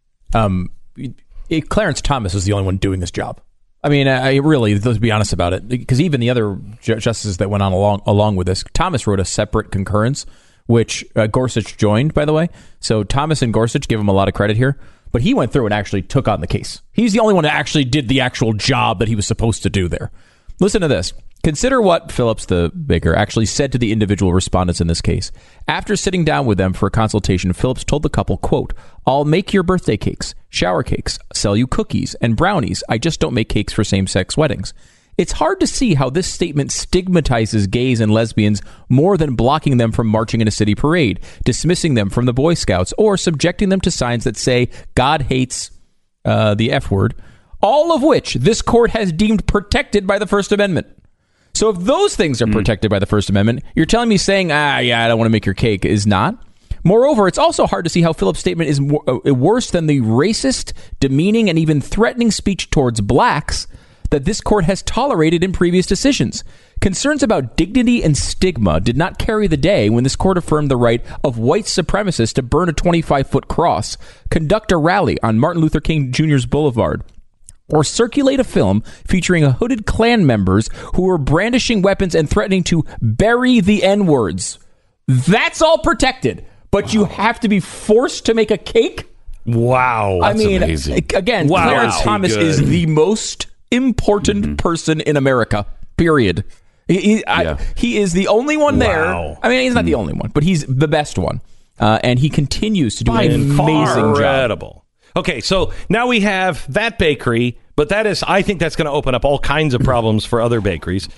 Clarence Thomas was the only one doing this job. I mean, let's be honest about it, because even the other justices that went on along with this, Thomas wrote a separate concurrence, which Gorsuch joined, by the way. So Thomas and Gorsuch give him a lot of credit here. But he went through and actually took on the case. He's the only one that actually did the actual job that he was supposed to do there. Listen to this. Consider what Phillips the baker actually said to the individual respondents in this case. After sitting down with them for a consultation, Phillips told the couple, quote, "I'll make your birthday cakes, shower cakes, sell you cookies and brownies. I just don't make cakes for same-sex weddings." It's hard to see how this statement stigmatizes gays and lesbians more than blocking them from marching in a city parade, dismissing them from the Boy Scouts, or subjecting them to signs that say God hates the F word, all of which this court has deemed protected by the First Amendment. So if those things are protected by the First Amendment, you're telling me saying, I don't want to make your cake is not? Moreover, it's also hard to see how Phillips' statement is worse than the racist, demeaning, and even threatening speech towards blacks that this court has tolerated in previous decisions. Concerns about dignity and stigma did not carry the day when this court affirmed the right of white supremacists to burn a 25-foot cross, conduct a rally on Martin Luther King Jr.'s Boulevard, or circulate a film featuring a hooded Klan members who were brandishing weapons and threatening to bury the N-words. That's all protected, but you have to be forced to make a cake? Wow. That's amazing. Again, wow. Clarence Thomas is the most important person in America, period. He is the only one there. I mean, he's not the only one, but he's the best one. And he continues to do an amazing job. Okay, so now we have that bakery, but I think that's going to open up all kinds of problems for other bakeries.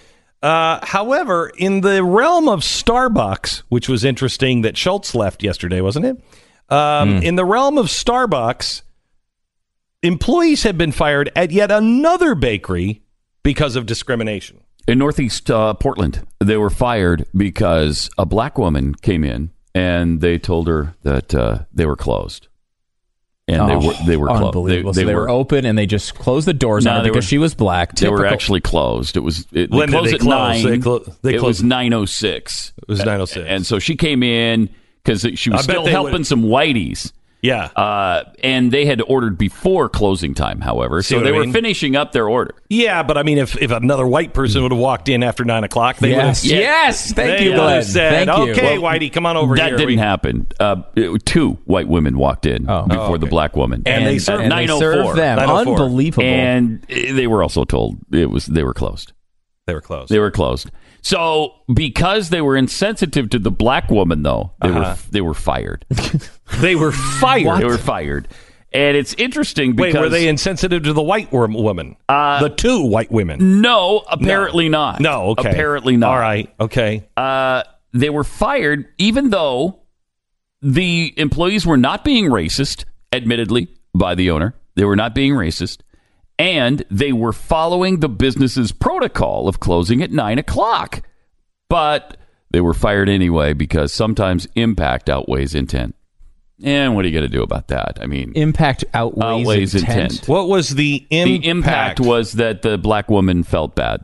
However, in the realm of Starbucks, which was interesting that Schultz left yesterday, wasn't it? In the realm of Starbucks, employees have been fired at yet another bakery because of discrimination. In Northeast Portland, they were fired because a black woman came in and they told her that they were closed. And they were unbelievable. They were open and they just closed the doors on her because she was black. They were actually closed. It was they when closed did they at close? 9. It was 9:06. It was 9:06. And so she came in because she was still helping some whiteys. Yeah. And they had ordered before closing time, however. So they were finishing up their order. Yeah, but I mean, if another white person would have walked in after 9 o'clock, they would have thank you, Glenn. Said, okay, Whitey, come on over here. That didn't happen. 2 white women walked in before the black woman. And they served 9:04. Them. Unbelievable. And they were also told they were closed. They were closed. They were closed. So because they were insensitive to the black woman, though, they were fired. They were fired. What? They were fired. And it's interesting because... Wait, were they insensitive to the white woman? The 2 white women? No, apparently not. No, okay. Apparently not. All right, okay. They were fired even though the employees were not being racist, admittedly, by the owner. They were not being racist. And they were following the business's protocol of closing at 9 o'clock. But they were fired anyway because sometimes impact outweighs intent. And what are you going to do about that? I mean, impact outweighs intent. What was the impact? The impact was that the black woman felt bad.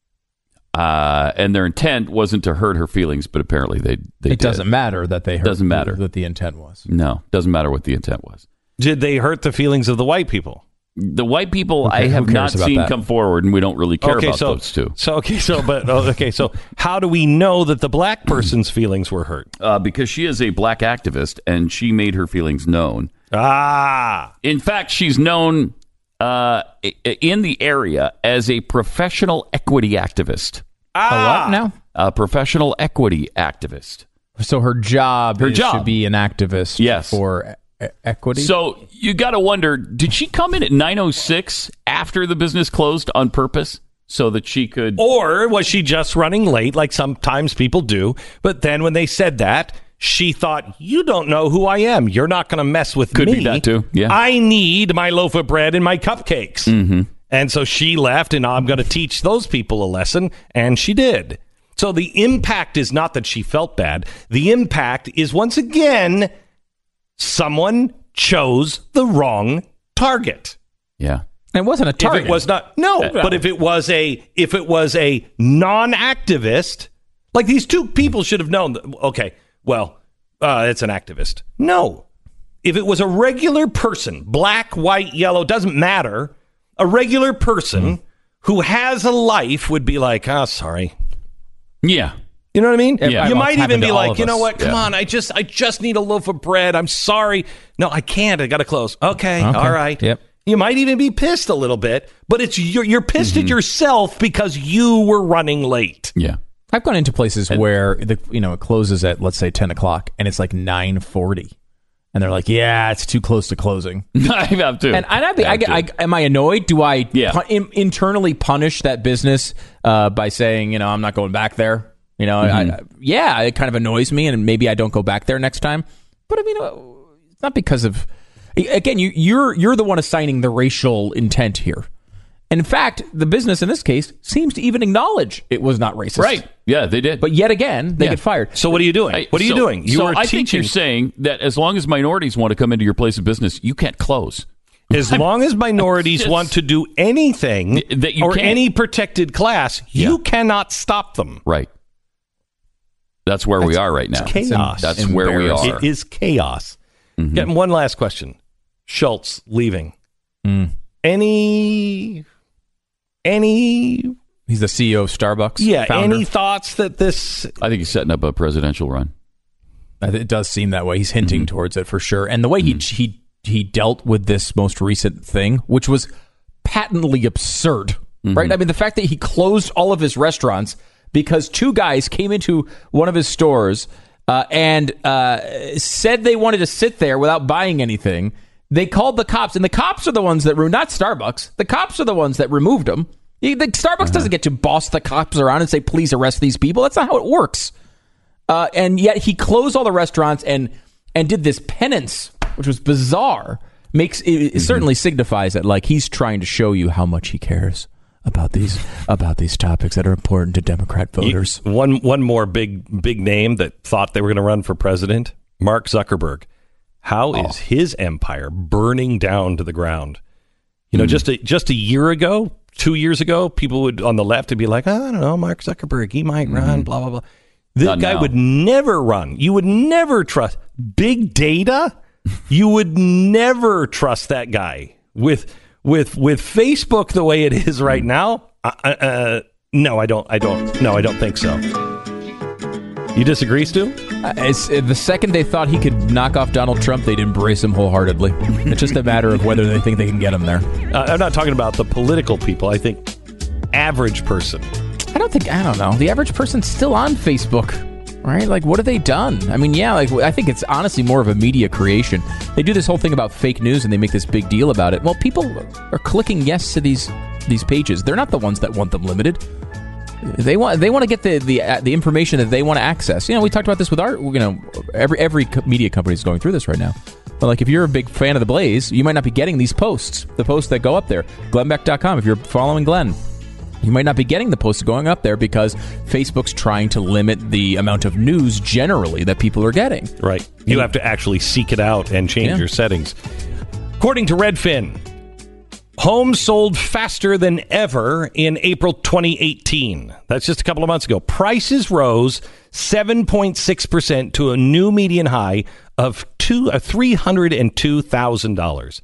And their intent wasn't to hurt her feelings, but apparently they did. It doesn't matter that they hurt doesn't matter that the intent was. No, doesn't matter what the intent was. Did they hurt the feelings of the white people? The white people I have not seen come forward, and we don't really care about those two. So how do we know that the black person's feelings were hurt? Because she is a black activist, and she made her feelings known. In fact, she's known in the area as a professional equity activist. A what now? A professional equity activist. So her job is to be an activist for equity? So you got to wonder, did she come in at 9:06 after the business closed on purpose so that she could... Or was she just running late like sometimes people do? But then when they said that, she thought, you don't know who I am. You're not going to mess with me. Could be that too, yeah. I need my loaf of bread and my cupcakes. Mm-hmm. And so she left, and I'm going to teach those people a lesson. And she did. So the impact is not that she felt bad. The impact is, once again, someone chose the wrong target. Yeah. It wasn't a target. If it was not, no. But if it was a non-activist, like these two people should have known that, okay, well, it's an activist. No. If it was a regular person, black, white, yellow, doesn't matter, a regular person who has a life would be like, sorry. Yeah. You know what I mean? Yeah. You might even be like, you know us. what? Come on, I just need a loaf of bread. I'm sorry. No, I can't. I got to close. Okay. All right. Yep. You might even be pissed a little bit, but it's you're pissed at yourself because you were running late. Yeah. I've gone into places where it closes at, let's say, 10 o'clock, and it's like 9:40. And they're like, yeah, it's too close to closing. I have to. And am I annoyed? Do I internally punish that business by saying, I'm not going back there? It kind of annoys me, and maybe I don't go back there next time. But I mean, it's not because of... Again, you're the one assigning the racial intent here. And in fact, the business in this case seems to even acknowledge it was not racist. Right. Yeah, they did. But yet again, they get fired. So what are you doing? What are you doing? I think you're saying that as long as minorities want to come into your place of business, you can't close. As long as minorities want to do anything that you or can't. any protected class, you cannot stop them. Right. That's where we are right now. Chaos. That's where we are. It is chaos. Mm-hmm. Getting one last question. Schultz leaving. Any He's the CEO of Starbucks. Yeah. founder. Any thoughts that this? I think he's setting up a presidential run. It does seem that way. He's hinting towards it for sure. And the way he dealt with this most recent thing, which was patently absurd, right? I mean, the fact that he closed all of his restaurants because two guys came into one of his stores and said they wanted to sit there without buying anything. They called the cops, and the cops are the ones that not Starbucks. The cops are the ones that removed them. Starbucks doesn't get to boss the cops around and say, please arrest these people. That's not how it works. And yet he closed all the restaurants and did this penance, which was bizarre. It certainly signifies that like he's trying to show you how much he cares about these topics that are important to Democrat voters. One more big name that thought they were going to run for president, Mark Zuckerberg. How is his empire burning down to the ground? Just a year ago, 2 years ago, people would on the left would be like, I don't know, Mark Zuckerberg, he might run, blah blah blah. This guy would never run. You would never trust big data. You would never trust that guy with Facebook the way it is right now. No, I don't. No, I don't think so. You disagree, Stu? The second they thought he could knock off Donald Trump, they'd embrace him wholeheartedly. It's just a matter of whether they think they can get him there. I'm not talking about the political people. I think average person. I don't know. The average person's still on Facebook, right? Like, what have they done? I mean, I think it's honestly more of a media creation. They do this whole thing about fake news and they make this big deal about it. Well, people are clicking yes to these pages. They're not the ones that want them limited. They want to get the information that they want to access. We talked about this with every media company is going through this right now. But like if you're a big fan of the Blaze, you might not be getting these posts, the posts that go up there. GlennBeck.com, if you're following Glenn, you might not be getting the posts going up there because Facebook's trying to limit the amount of news generally that people are getting. Right. You have to actually seek it out and change your settings. According to Redfin, homes sold faster than ever in April 2018. That's just a couple of months ago. Prices rose 7.6% to a new median high of $302,000.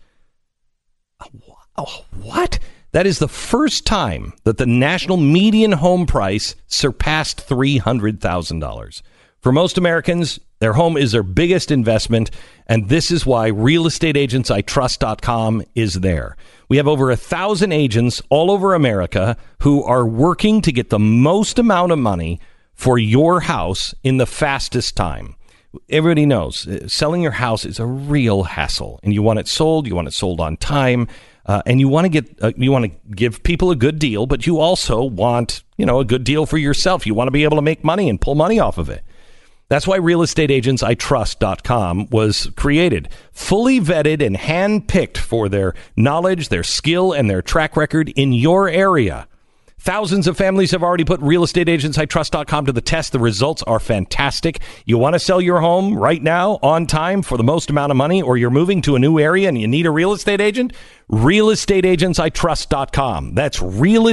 What? That is the first time that the national median home price surpassed $300,000. For most Americans, their home is their biggest investment, and this is why realestateagentsitrust.com is there. We have over 1,000 agents all over America who are working to get the most amount of money for your house in the fastest time. Everybody knows selling your house is a real hassle, and you want it sold on time, and you want to give people a good deal, but you also want, a good deal for yourself. You want to be able to make money and pull money off of it. That's why realestateagentsitrust.com was created. Fully vetted and handpicked for their knowledge, their skill, and their track record in your area. Thousands of families have already put realestateagentsitrust.com to the test. The results are fantastic. You want to sell your home right now on time for the most amount of money, or you're moving to a new area and you need a real estate agent? realestateagentsitrust.com. That's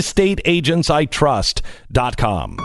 realestateagentsitrust.com.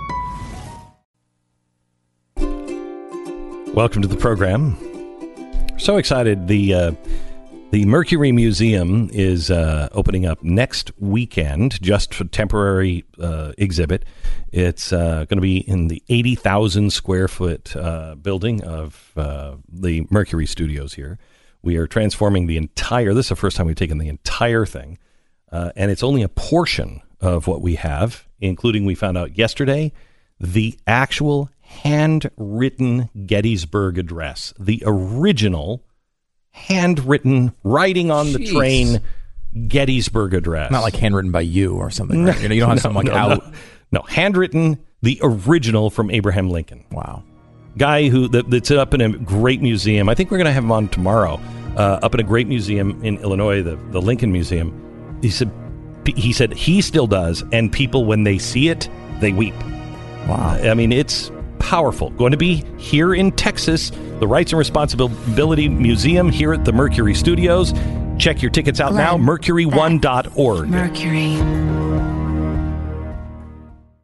Welcome to the program. So excited. The Mercury Museum is opening up next weekend, just for temporary exhibit. It's going to be in the 80,000 square foot building of the Mercury Studios here. We are transforming the entire, this is the first time we've taken the entire thing, and it's only a portion of what we have, including, we found out yesterday, the actual handwritten Gettysburg Address, the original handwritten, writing on the train Gettysburg Address. Not like handwritten by you or something, right? You don't have something out. No, handwritten, the original from Abraham Lincoln. Wow. Guy that's up in a great museum. I think we're going to have him on tomorrow, up in a great museum in Illinois, the Lincoln Museum. He said he still does, and people, when they see it, they weep. Wow. I mean, it's powerful. Going to be here in Texas, the Rights and Responsibility Museum here at the Mercury Studios. Check your tickets out now, mercury1.org. Mercury.